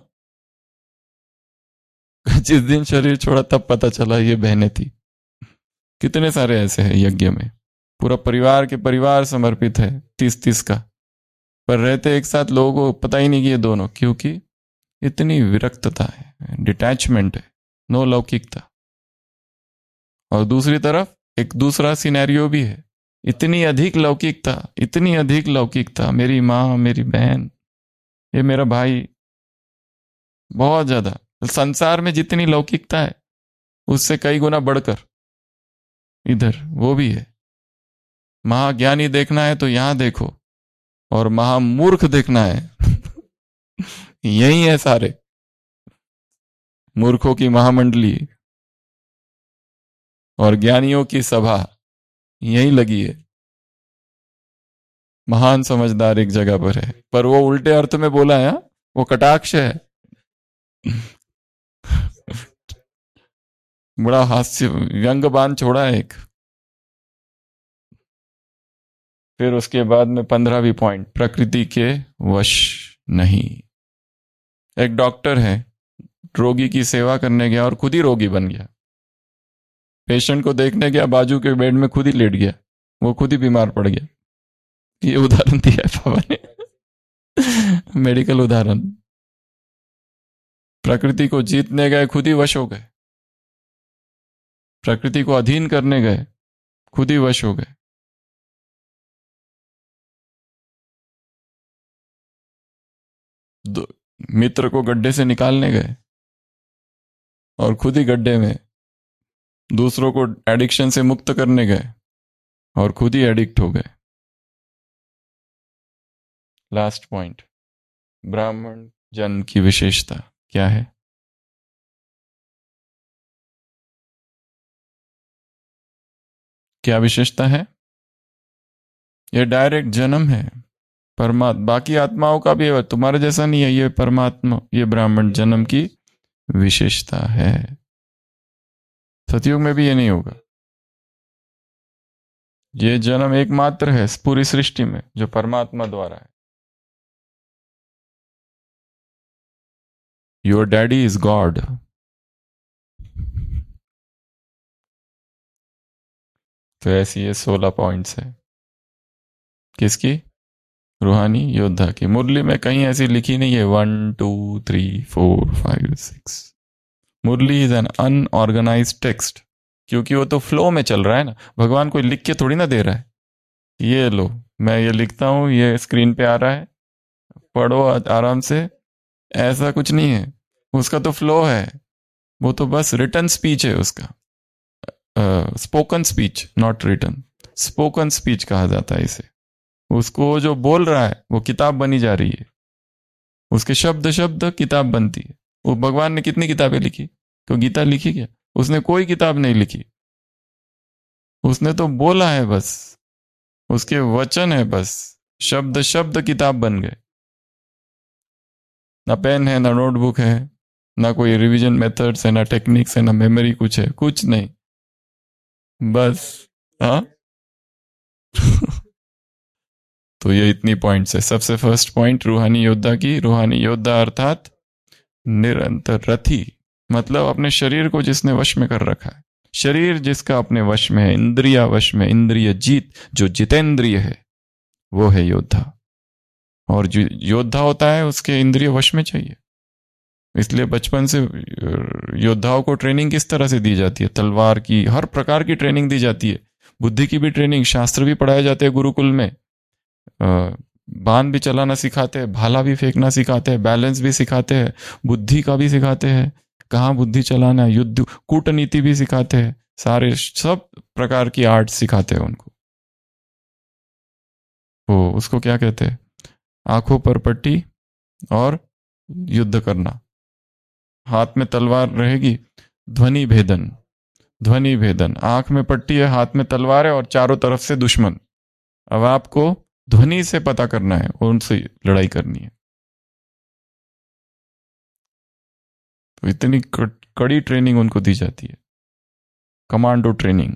जिस दिन शरीर छोड़ा तब पता चला ये बहनें थी। कितने सारे ऐसे हैं यज्ञ में, पूरा परिवार के परिवार समर्पित है, तीस तीस का, पर रहते एक साथ, लोगों को पता ही नहीं कि ये दोनों, क्योंकि इतनी विरक्तता है, डिटैचमेंट है, नो लौकिकता। और दूसरी तरफ एक दूसरा सिनेरियो भी है, इतनी अधिक लौकिकता, इतनी अधिक लौकिकता, मेरी माँ, मेरी बहन, ये मेरा भाई, बहुत ज्यादा। संसार में जितनी लौकिकता है उससे कई गुना बढ़कर इधर वो भी है। महाज्ञानी देखना है तो यहां देखो, और महामूर्ख देखना है यही है सारे, मूर्खों की महामंडली और ज्ञानियों की सभा यही लगी है। महान समझदार एक जगह पर है, पर वो उल्टे अर्थ में बोला है, वो कटाक्ष है बड़ा हास्य व्यंग बाण छोड़ा है एक। फिर उसके बाद में पंद्रहवीं पॉइंट, प्रकृति के वश नहीं। एक डॉक्टर है, रोगी की सेवा करने गया और खुद ही रोगी बन गया, पेशेंट को देखने गया, बाजू के बेड में खुद ही लेट गया, वो खुद ही बीमार पड़ गया। ये उदाहरण दिया है बाबा ने मेडिकल उदाहरण। प्रकृति को जीतने गए, खुद ही वश हो गए, प्रकृति को अधीन करने गए, खुद ही वश हो गए। मित्र को गड्ढे से निकालने गए और खुद ही गड्ढे में, दूसरों को एडिक्शन से मुक्त करने गए और खुद ही एडिक्ट हो गए। लास्ट पॉइंट, ब्राह्मण जन्म की विशेषता क्या है? क्या विशेषता है? ये डायरेक्ट जन्म है परमात्मा, बाकी आत्माओं का भी है, तुम्हारे जैसा नहीं है, ये परमात्मा, ये ब्राह्मण जन्म की विशेषता है। सतयुग में भी ये नहीं होगा। ये जन्म एकमात्र है पूरी सृष्टि में जो परमात्मा द्वारा है। Your daddy is God. तो ऐसी ये सोलह पॉइंट्स है। किसकी? रूहानी योद्धा की। मुरली में कहीं ऐसी लिखी नहीं है one two three four five six. Murli is an unorganise text, क्योंकि वो तो फ्लो में चल रहा है ना। भगवान कोई लिख के थोड़ी ना दे रहा है, ये लो मैं ये लिखता हूं, ये स्क्रीन पे आ रहा है, पढ़ो आराम से, ऐसा कुछ नहीं है। उसका तो फ्लो है, वो तो बस रिटन स्पीच है उसका। Spoken speech, not written, spoken speech कहा जाता है इसे। उसको जो बोल रहा है वो किताब बनी जा रही है, उसके शब्द शब्द किताब बनती है। वो भगवान ने कितनी किताबें लिखी? तो गीता लिखी क्या? उसने कोई किताब नहीं लिखी, उसने तो बोला है बस, उसके वचन है बस, शब्द शब्द किताब बन गए। ना पेन है, ना नोटबुक है, ना कोई रिवीजन मेथड्स है, ना टेक्निक्स है, ना मेमोरी कुछ है, कुछ नहीं, बस। हाँ तो ये इतनी पॉइंट्स है। सबसे फर्स्ट पॉइंट रूहानी योद्धा की। रूहानी योद्धा अर्थात निरंतर रथी, मतलब अपने शरीर को जिसने वश में कर रखा है। शरीर जिसका अपने वश में है, इंद्रिया वश में, इंद्रिय जीत, जो जितेंद्रिय है, वो है योद्धा। और जो योद्धा होता है उसके इंद्रिय वश में चाहिए। इसलिए बचपन से योद्धाओं को ट्रेनिंग किस तरह से दी जाती है? तलवार की, हर प्रकार की ट्रेनिंग दी जाती है। बुद्धि की भी ट्रेनिंग, शास्त्र भी पढ़ाए जाते हैं गुरुकुल में। बाण भी चलाना सिखाते हैं, भाला भी फेंकना सिखाते हैं, बैलेंस भी सिखाते हैं, बुद्धि का भी सिखाते हैं, कहाँ बुद्धि चलाना है, युद्ध, कूटनीति भी सिखाते हैं, सारे सब प्रकार की आर्ट सिखाते हैं उनको। वो उसको क्या कहते हैं? आंखों पर पट्टी और युद्ध करना। हाथ में तलवार रहेगी, ध्वनि भेदन, ध्वनि भेदन। आंख में पट्टी है, हाथ में तलवार है और चारों तरफ से दुश्मन। अब आपको ध्वनि से पता करना है और उनसे लड़ाई करनी है। तो इतनी कड़ी ट्रेनिंग उनको दी जाती है, कमांडो ट्रेनिंग,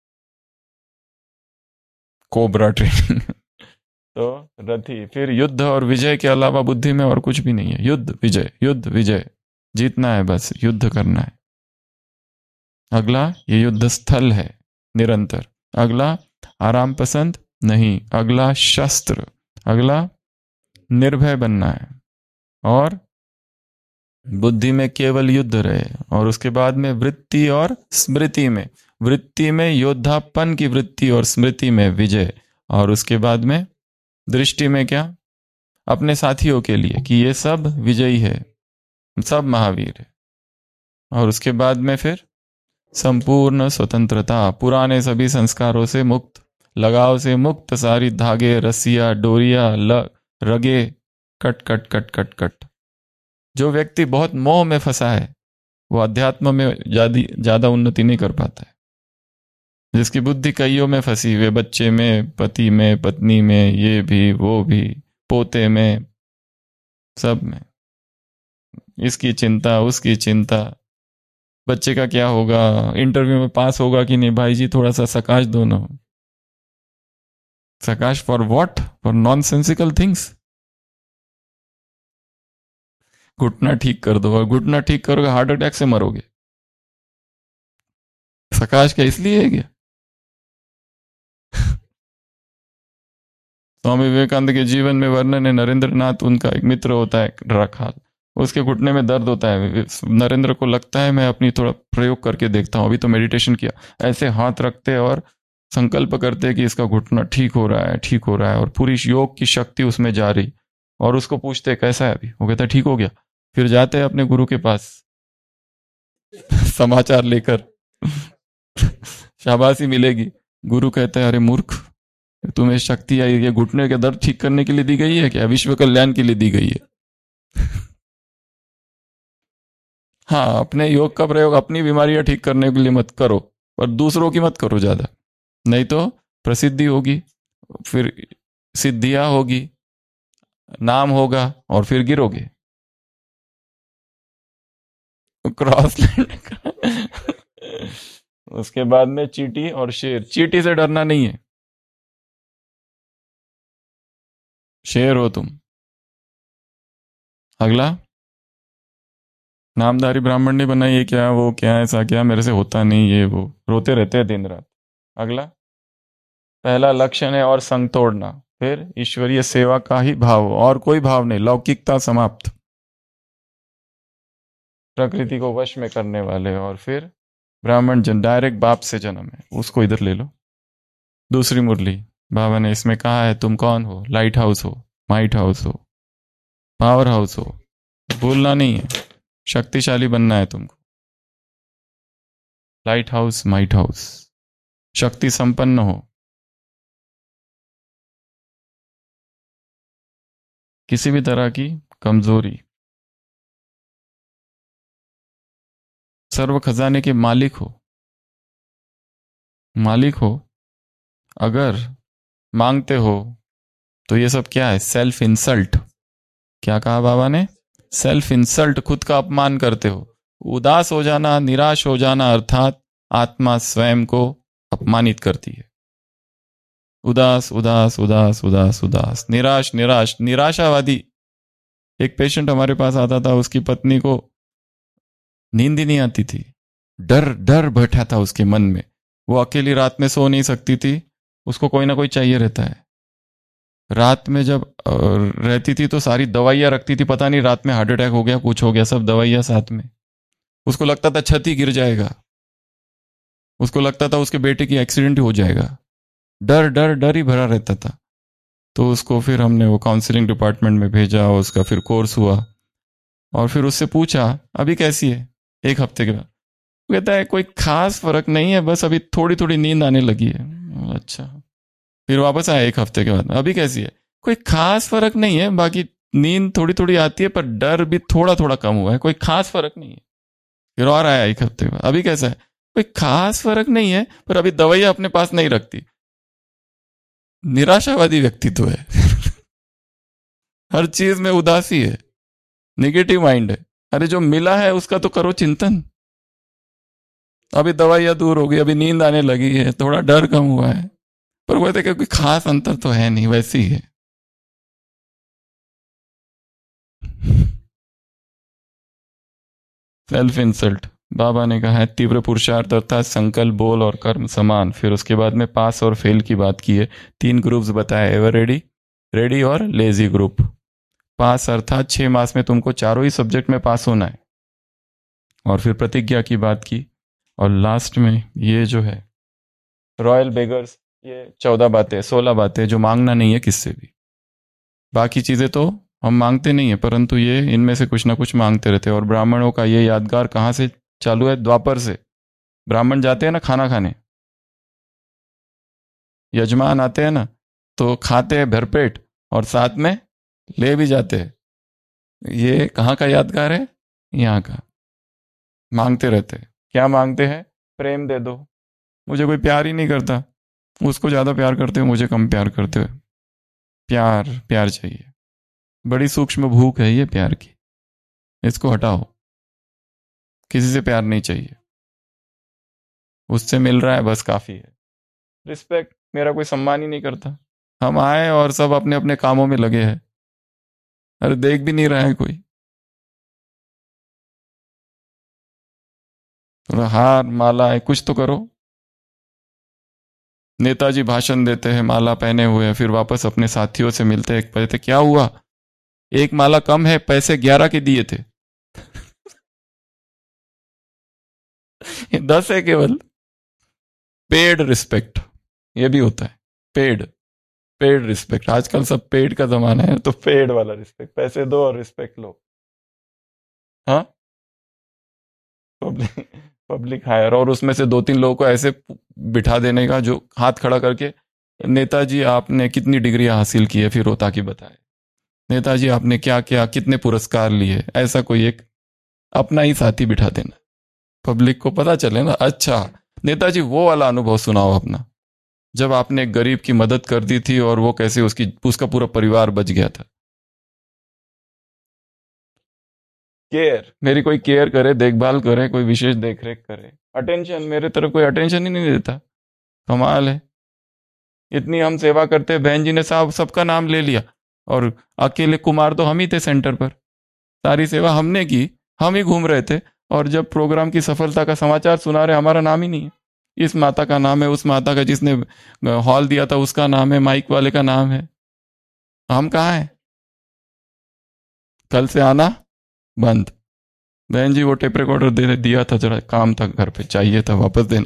कोबरा ट्रेनिंग तो रथी। फिर युद्ध और विजय के अलावा बुद्धि में और कुछ भी नहीं है। युद्ध विजय, युद्ध विजय, जीतना है बस, युद्ध करना है। अगला ये युद्ध स्थल है निरंतर। अगला आराम पसंद नहीं। अगला शस्त्र। अगला निर्भय बनना है। और बुद्धि में केवल युद्ध रहे। और उसके बाद में वृत्ति और स्मृति में, वृत्ति में योद्धापन की वृत्ति और स्मृति में विजय। और उसके बाद में दृष्टि में क्या? अपने साथियों के लिए कि ये सब विजयी है, सब महावीर है। और उसके बाद में फिर संपूर्ण स्वतंत्रता, पुराने सभी संस्कारों से मुक्त, लगाव से मुक्त, सारी धागे, रस्सियां, डोरियां, रगे cut cut cut cut cut. जो व्यक्ति बहुत मोह में फंसा है वो अध्यात्म में ज्यादा उन्नति नहीं कर पाता है। जिसकी बुद्धि कईयों में फंसी हुई, बच्चे में, पति में, पत्नी में, ये भी वो भी, पोते में, सब में इसकी चिंता, उसकी चिंता, बच्चे का क्या होगा, इंटरव्यू में पास होगा कि नहीं, भाई जी थोड़ा सा सकाश दो ना। सकाश for what? For nonsensical things. घुटना ठीक कर दो, और घुटना ठीक करोगे हार्ट अटैक से मरोगे। सकाश क्या इसलिए है क्या? स्वामी विवेकानंद के जीवन में वर्णन है, नरेंद्र नाथ उनका एक मित्र होता है रखाल, उसके घुटने में दर्द होता है। नरेंद्र को लगता है मैं अपनी थोड़ा प्रयोग करके देखता हूं, अभी तो मेडिटेशन किया, ऐसे हाथ रखते और संकल्प करते कि इसका घुटना ठीक हो रहा है, ठीक हो रहा है, और पूरी योग की शक्ति उसमें जा रही। और उसको पूछते कैसा है अभी, वो कहता है ठीक हो गया। फिर जाते हैं अपने गुरु के पास समाचार लेकर शाबाशी मिलेगी। गुरु कहता है अरे मूर्ख, तुम्हें शक्ति आई है घुटने के दर्द ठीक करने के लिए दी गई है क्या? विश्व कल्याण के लिए दी गई है। हाँ, अपने योग का प्रयोग अपनी बीमारियां ठीक करने के लिए मत करो, पर दूसरों की मत करो ज्यादा। नहीं तो प्रसिद्धि होगी, फिर सिद्धियां होगी, नाम होगा और फिर गिरोगे क्रॉसलैंड का। उसके बाद में चींटी और शेर। चींटी से डरना नहीं है, शेर हो तुम। अगला, नामधारी ब्राह्मण ने बनाई ये क्या वो क्या ऐसा क्या मेरे से होता नहीं ये वो, रोते रहते हैं दिन रात। अगला, पहला लक्षण है और संग तोड़ना, फिर ईश्वरीय सेवा का ही भाव और कोई भाव नहीं, लौकिकता समाप्त, प्रकृति को वश में करने वाले, और फिर ब्राह्मण जन डायरेक्ट बाप से जन्म है। उसको इधर ले लो। दूसरी मुरली बाबा ने इसमें कहा है तुम कौन हो, लाइट हाउस हो, माइट हाउस हो, पावर हाउस हो, भूलना नहीं है, शक्तिशाली बनना है तुमको। लाइट हाउस, माइट हाउस, शक्ति संपन्न हो, किसी भी तरह की कमजोरी, सर्व खजाने के मालिक हो, मालिक हो। अगर मांगते हो तो ये सब क्या है, सेल्फ इंसल्ट। क्या कहा बाबा ने, सेल्फ इंसल्ट, खुद का अपमान करते हो। उदास हो जाना, निराश हो जाना अर्थात आत्मा स्वयं को अपमानित करती है। उदास उदास उदास उदास उदास, निराश निराश, निराशावादी। एक पेशेंट हमारे पास आता था, उसकी पत्नी को नींद ही नहीं आती थी, डर डर बैठा था उसके मन में, वो अकेली रात में सो नहीं सकती थी, उसको कोई ना कोई चाहिए रहता है। रात में जब रहती थी तो सारी दवाइयां रखती थी, पता नहीं रात में हार्ट अटैक हो गया कुछ हो गया, सब दवाइयां साथ में। उसको लगता था छत ही गिर जाएगा, उसको लगता था उसके बेटे की एक्सीडेंट हो जाएगा, डर डर डर ही भरा रहता था। तो उसको फिर हमने वो काउंसलिंग डिपार्टमेंट में भेजा, उसका फिर कोर्स हुआ, और फिर उससे पूछा अभी कैसी है, एक हफ्ते के बाद कहता है कोई खास फर्क नहीं है, बस अभी थोड़ी थोड़ी नींद आने लगी है। अच्छा, फिर वापस आया एक हफ्ते के बाद, अभी कैसी है, कोई खास फर्क नहीं है, बाकी नींद थोड़ी थोड़ी आती है पर डर भी थोड़ा थोड़ा कम हुआ है, कोई खास फर्क नहीं है। फिर और आया एक हफ्ते के बाद, अभी कैसा है, कोई खास फर्क नहीं है पर अभी दवाइयां अपने पास नहीं रखती। निराशावादी व्यक्तित्व है हर चीज में उदासी है, नेगेटिव माइंड है। अरे जो मिला है उसका तो करो चिंतन। अभी दवाइयां दूर हो गई, अभी नींद आने लगी है, थोड़ा डर कम हुआ है, पर वो कहते कोई खास अंतर तो है नहीं, वैसे ही है। सेल्फ इंसल्ट, बाबा ने कहा है तीव्र पुरुषार्थ अर्थात संकल्प, बोल और कर्म समान। फिर उसके बाद में पास और फेल की बात की है, तीन ग्रुप्स बताए, एवर रेडी, रेडी और लेजी ग्रुप। पास अर्थात छह मास में तुमको चारों ही सब्जेक्ट में पास होना है, और फिर प्रतिज्ञा की बात की, और लास्ट में ये जो है रॉयल बेगर्स, ये चौदह बातें, सोलह बातें जो मांगना नहीं है किससे भी। बाकी चीजें तो हम मांगते नहीं है, परंतु ये इनमें से कुछ ना कुछ मांगते रहते हैं। और ब्राह्मणों का ये यादगार कहाँ से चालू है, द्वापर से। ब्राह्मण जाते हैं ना खाना खाने, यजमान आते हैं ना, तो खाते हैं भरपेट और साथ में ले भी जाते हैं। ये कहाँ का यादगार है, यहाँ का। मांगते रहते हैं, क्या मांगते हैं, प्रेम दे दो, मुझे कोई प्यार ही नहीं करता, उसको ज्यादा प्यार करते हो, मुझे कम प्यार करते हो, प्यार प्यार चाहिए। बड़ी सूक्ष्म भूख है ये प्यार की, इसको हटाओ। किसी से प्यार नहीं चाहिए, उससे मिल रहा है बस काफी है। रिस्पेक्ट, मेरा कोई सम्मान ही नहीं करता, हम आए और सब अपने अपने कामों में लगे हैं, अरे देख भी नहीं रहा है कोई। थोड़ा हार माला है, कुछ तो करो। नेताजी भाषण देते हैं माला पहने हुए, फिर वापस अपने साथियों से मिलते हैं, कहते क्या हुआ, एक माला कम है, पैसे ग्यारह के दिए थे दस है केवल। पेड रिस्पेक्ट, ये भी होता है, पेड पेड रिस्पेक्ट। आजकल सब पेड का जमाना है, तो पेड वाला रिस्पेक्ट, पैसे दो और रिस्पेक्ट लो। हाँ, पब्लिक पब्लिक हायर, और उसमें से दो तीन लोगों को ऐसे बिठा देने का जो हाथ खड़ा करके, नेताजी आपने कितनी डिग्रियां हासिल की है, फिर वो ताकि बताए, नेताजी आपने क्या क्या कितने पुरस्कार लिए, ऐसा कोई एक अपना ही साथी बिठा देना, पब्लिक को पता चले ना, अच्छा नेताजी वो वाला अनुभव सुनाओ अपना, जब आपने एक गरीब की मदद कर दी थी और वो कैसे उसकी उसका पूरा परिवार बच गया था। केयर, मेरी कोई केयर करे, देखभाल करे, कोई विशेष देखरेख करे, अटेंशन, मेरे तरफ कोई अटेंशन ही नहीं देता। कमाल है। इतनी हम सेवा करते, बहन जी ने साहब सबका नाम ले लिया और अकेले कुमार तो हम ही थे सेंटर पर, सारी सेवा हमने की, हम ही घूम रहे थे और जब प्रोग्राम की सफलता का समाचार सुना रहे हमारा नाम ही नहीं है। इस माता का नाम है, उस माता का जिसने हॉल दिया था उसका नाम है, माइक वाले का नाम है, हम कहाँ हैं? कल से आना बंद। बहन जी वो टेप रिकॉर्डर दे दिया था, जरा काम था घर पे, चाहिए था, वापस देना।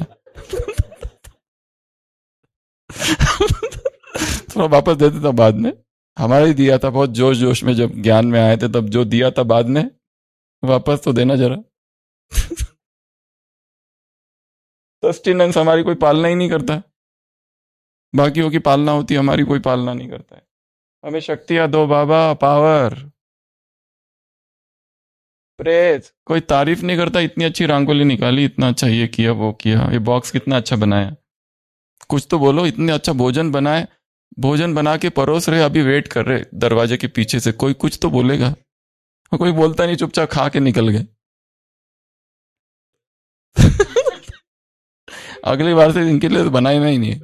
थोड़ा वापस देते था बाद में, हमारा ही दिया था, बहुत जोश जोश में जब ज्ञान में आए थे तब जो दिया था, बाद में वापस तो देना जरा। सस्टेनेंस हमारी कोई पालना ही नहीं करता, बाकियों की पालना होती, हमारी कोई पालना नहीं करता है। हमें शक्तियां दो बाबा, पावर, प्रेज। कोई तारीफ नहीं करता, इतनी अच्छी रंगोली निकाली, इतना अच्छा ये किया वो किया, ये बॉक्स कितना अच्छा बनाया, कुछ तो बोलो। इतने अच्छा भोजन बनाए, भोजन बना के परोस रहे, अभी वेट कर रहे दरवाजे के पीछे से, कोई कुछ तो बोलेगा, कोई बोलता नहीं, चुपचाप खा के निकल गए। अगली बार से इनके लिए तो बनाई में ही नहीं है।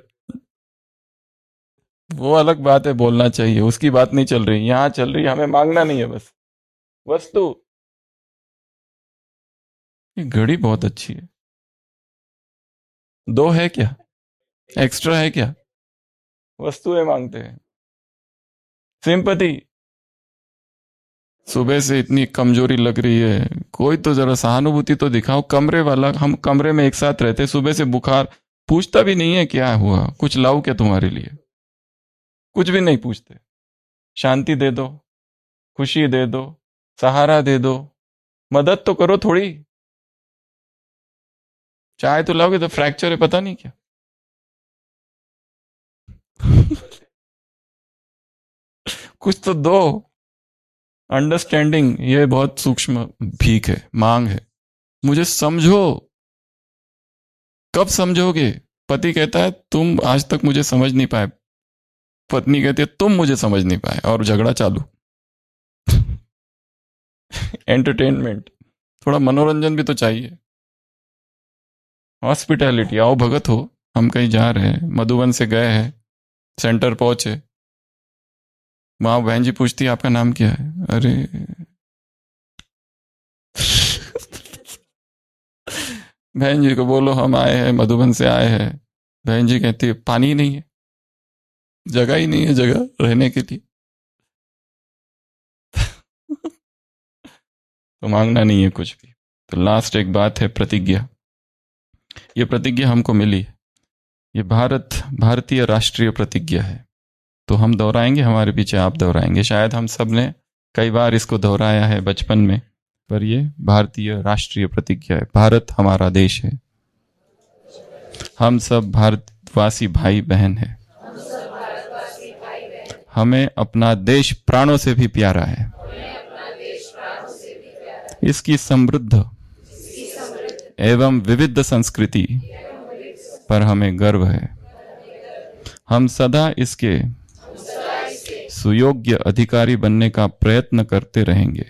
वो अलग बात है, बोलना चाहिए, उसकी बात नहीं चल रही, यहां चल रही, हमें मांगना नहीं है बस वस्तु। ये घड़ी बहुत अच्छी है, दो है क्या, एक्स्ट्रा है क्या? वस्तुएं मांगते हैं। सिंपैथी, सुबह से इतनी कमजोरी लग रही है, कोई तो जरा सहानुभूति तो दिखाओ। कमरे वाला, हम कमरे में एक साथ रहते, सुबह से बुखार, पूछता भी नहीं है क्या हुआ, कुछ लाऊं क्या तुम्हारे लिए, कुछ भी नहीं पूछते। शांति दे दो, खुशी दे दो, सहारा दे दो, मदद तो करो थोड़ी। चाय तो लाओगे तो फ्रैक्चर है पता नहीं क्या। कुछ तो दो। अंडरस्टैंडिंग, ये बहुत सूक्ष्म भीख है, मांग है। मुझे समझो। कब समझोगे? पति कहता है तुम आज तक मुझे समझ नहीं पाए, पत्नी कहती है तुम मुझे समझ नहीं पाए, और झगड़ा चालू। एंटरटेनमेंट, थोड़ा मनोरंजन भी तो चाहिए। हॉस्पिटैलिटी, आओ भगत हो, हम कहीं जा रहे हैं, मधुबन से गए हैं, सेंटर पहुंचे, वहां बहन जी पूछती है आपका नाम क्या है? अरे बहन जी को बोलो हम आए हैं, मधुबन से आए हैं। बहन जी कहती है पानी ही नहीं है, जगह ही नहीं है जगह रहने के लिए। तो मांगना नहीं है कुछ भी। तो लास्ट एक बात है, प्रतिज्ञा। ये प्रतिज्ञा हमको मिली है, ये भारत भारतीय राष्ट्रीय प्रतिज्ञा है। तो हम दोहराएंगे, हमारे पीछे आप दोहराएंगे। शायद हम सब ने कई बार इसको दोहराया है बचपन में, पर ये भारतीय राष्ट्रीय प्रतिज्ञा है। भारत हमारा देश है, हम सब भारतवासी भाई बहन हैं, हमें अपना देश प्राणों से भी प्यारा है, इसकी समृद्ध एवं विविध संस्कृति पर हमें गर्व है। हम सदा इसके सुयोग्य अधिकारी बनने का प्रयत्न करते रहेंगे।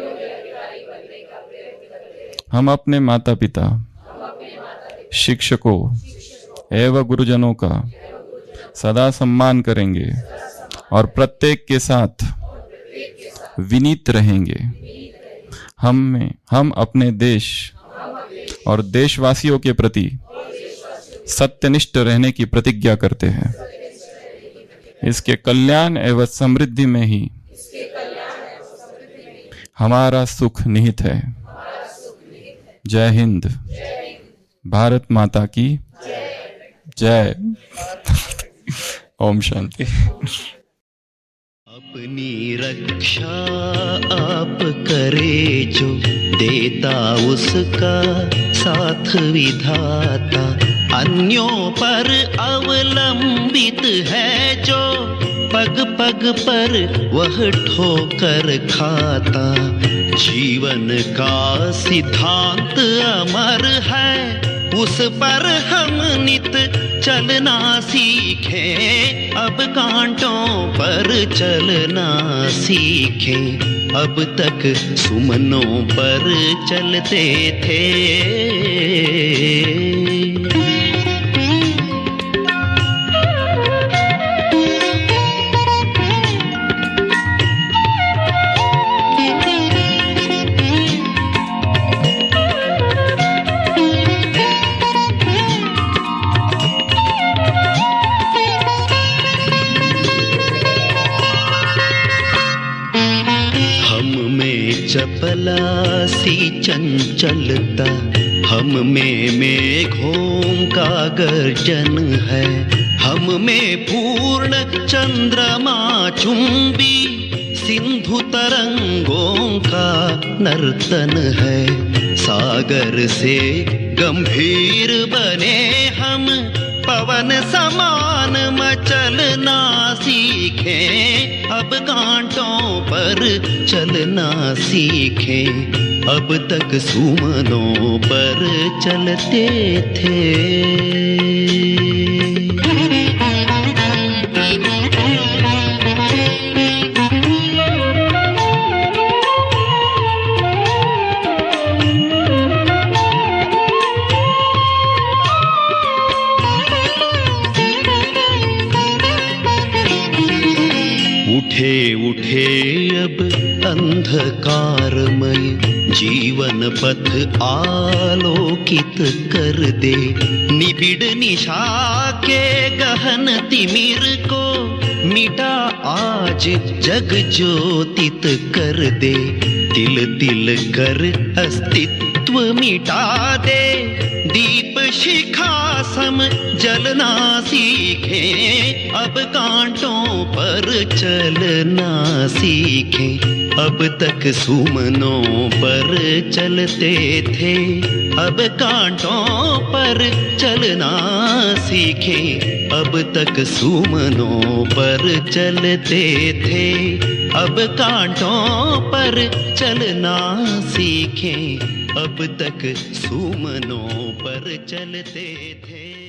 हम अपने माता पिता, शिक्षकों एवं गुरुजनों का सदा सम्मान करेंगे और प्रत्येक के साथ विनीत रहेंगे। हम हम अपने देश और देशवासियों के प्रति सत्यनिष्ठ रहने की प्रतिज्ञा करते हैं। इसके कल्याण एवं समृद्धि में ही हमारा सुख निहित है। जय हिंद, भारत माता की जय। ओम शांति। अपनी रक्षा आप करे जो, देता उसका साथ विधाता। अन्यों पर अवलंबित है जो, पग पग पर वह ठोकर खाता। जीवन का सिद्धांत अमर है, उस पर हम नित चलना सीखें, अब कांटों पर चलना सीखें। अब तक सुमनों पर चलते थे, चपला सी चंचलता, हम में मेघों का गर्जन है। हम में पूर्ण चंद्रमा चुंबी सिंधु तरंगों का नर्तन है। सागर से गंभीर बने हम, पवन समान मचलना सीखें। अब कांटों पर चलना सीखें, अब तक सुमनों पर चलते थे। उठे उठे अब अंधकारमय जीवन पथ आलोकित कर दे। निबिड़ निशा के गहन तिमिर को मिटा आज जग ज्योतित कर दे। तिल तिल कर अस्तित्व मिटा दे, दीप शिखा सम जलना सीखें। अब कांटों पर चलना सीखें, अब तक सुमनों पर चलते थे। अब कांटों पर चलना सीखें, अब तक सुमनों पर चलते थे। अब कांटों पर चलना सीखें, अब तक सुमनों पर चलते थे।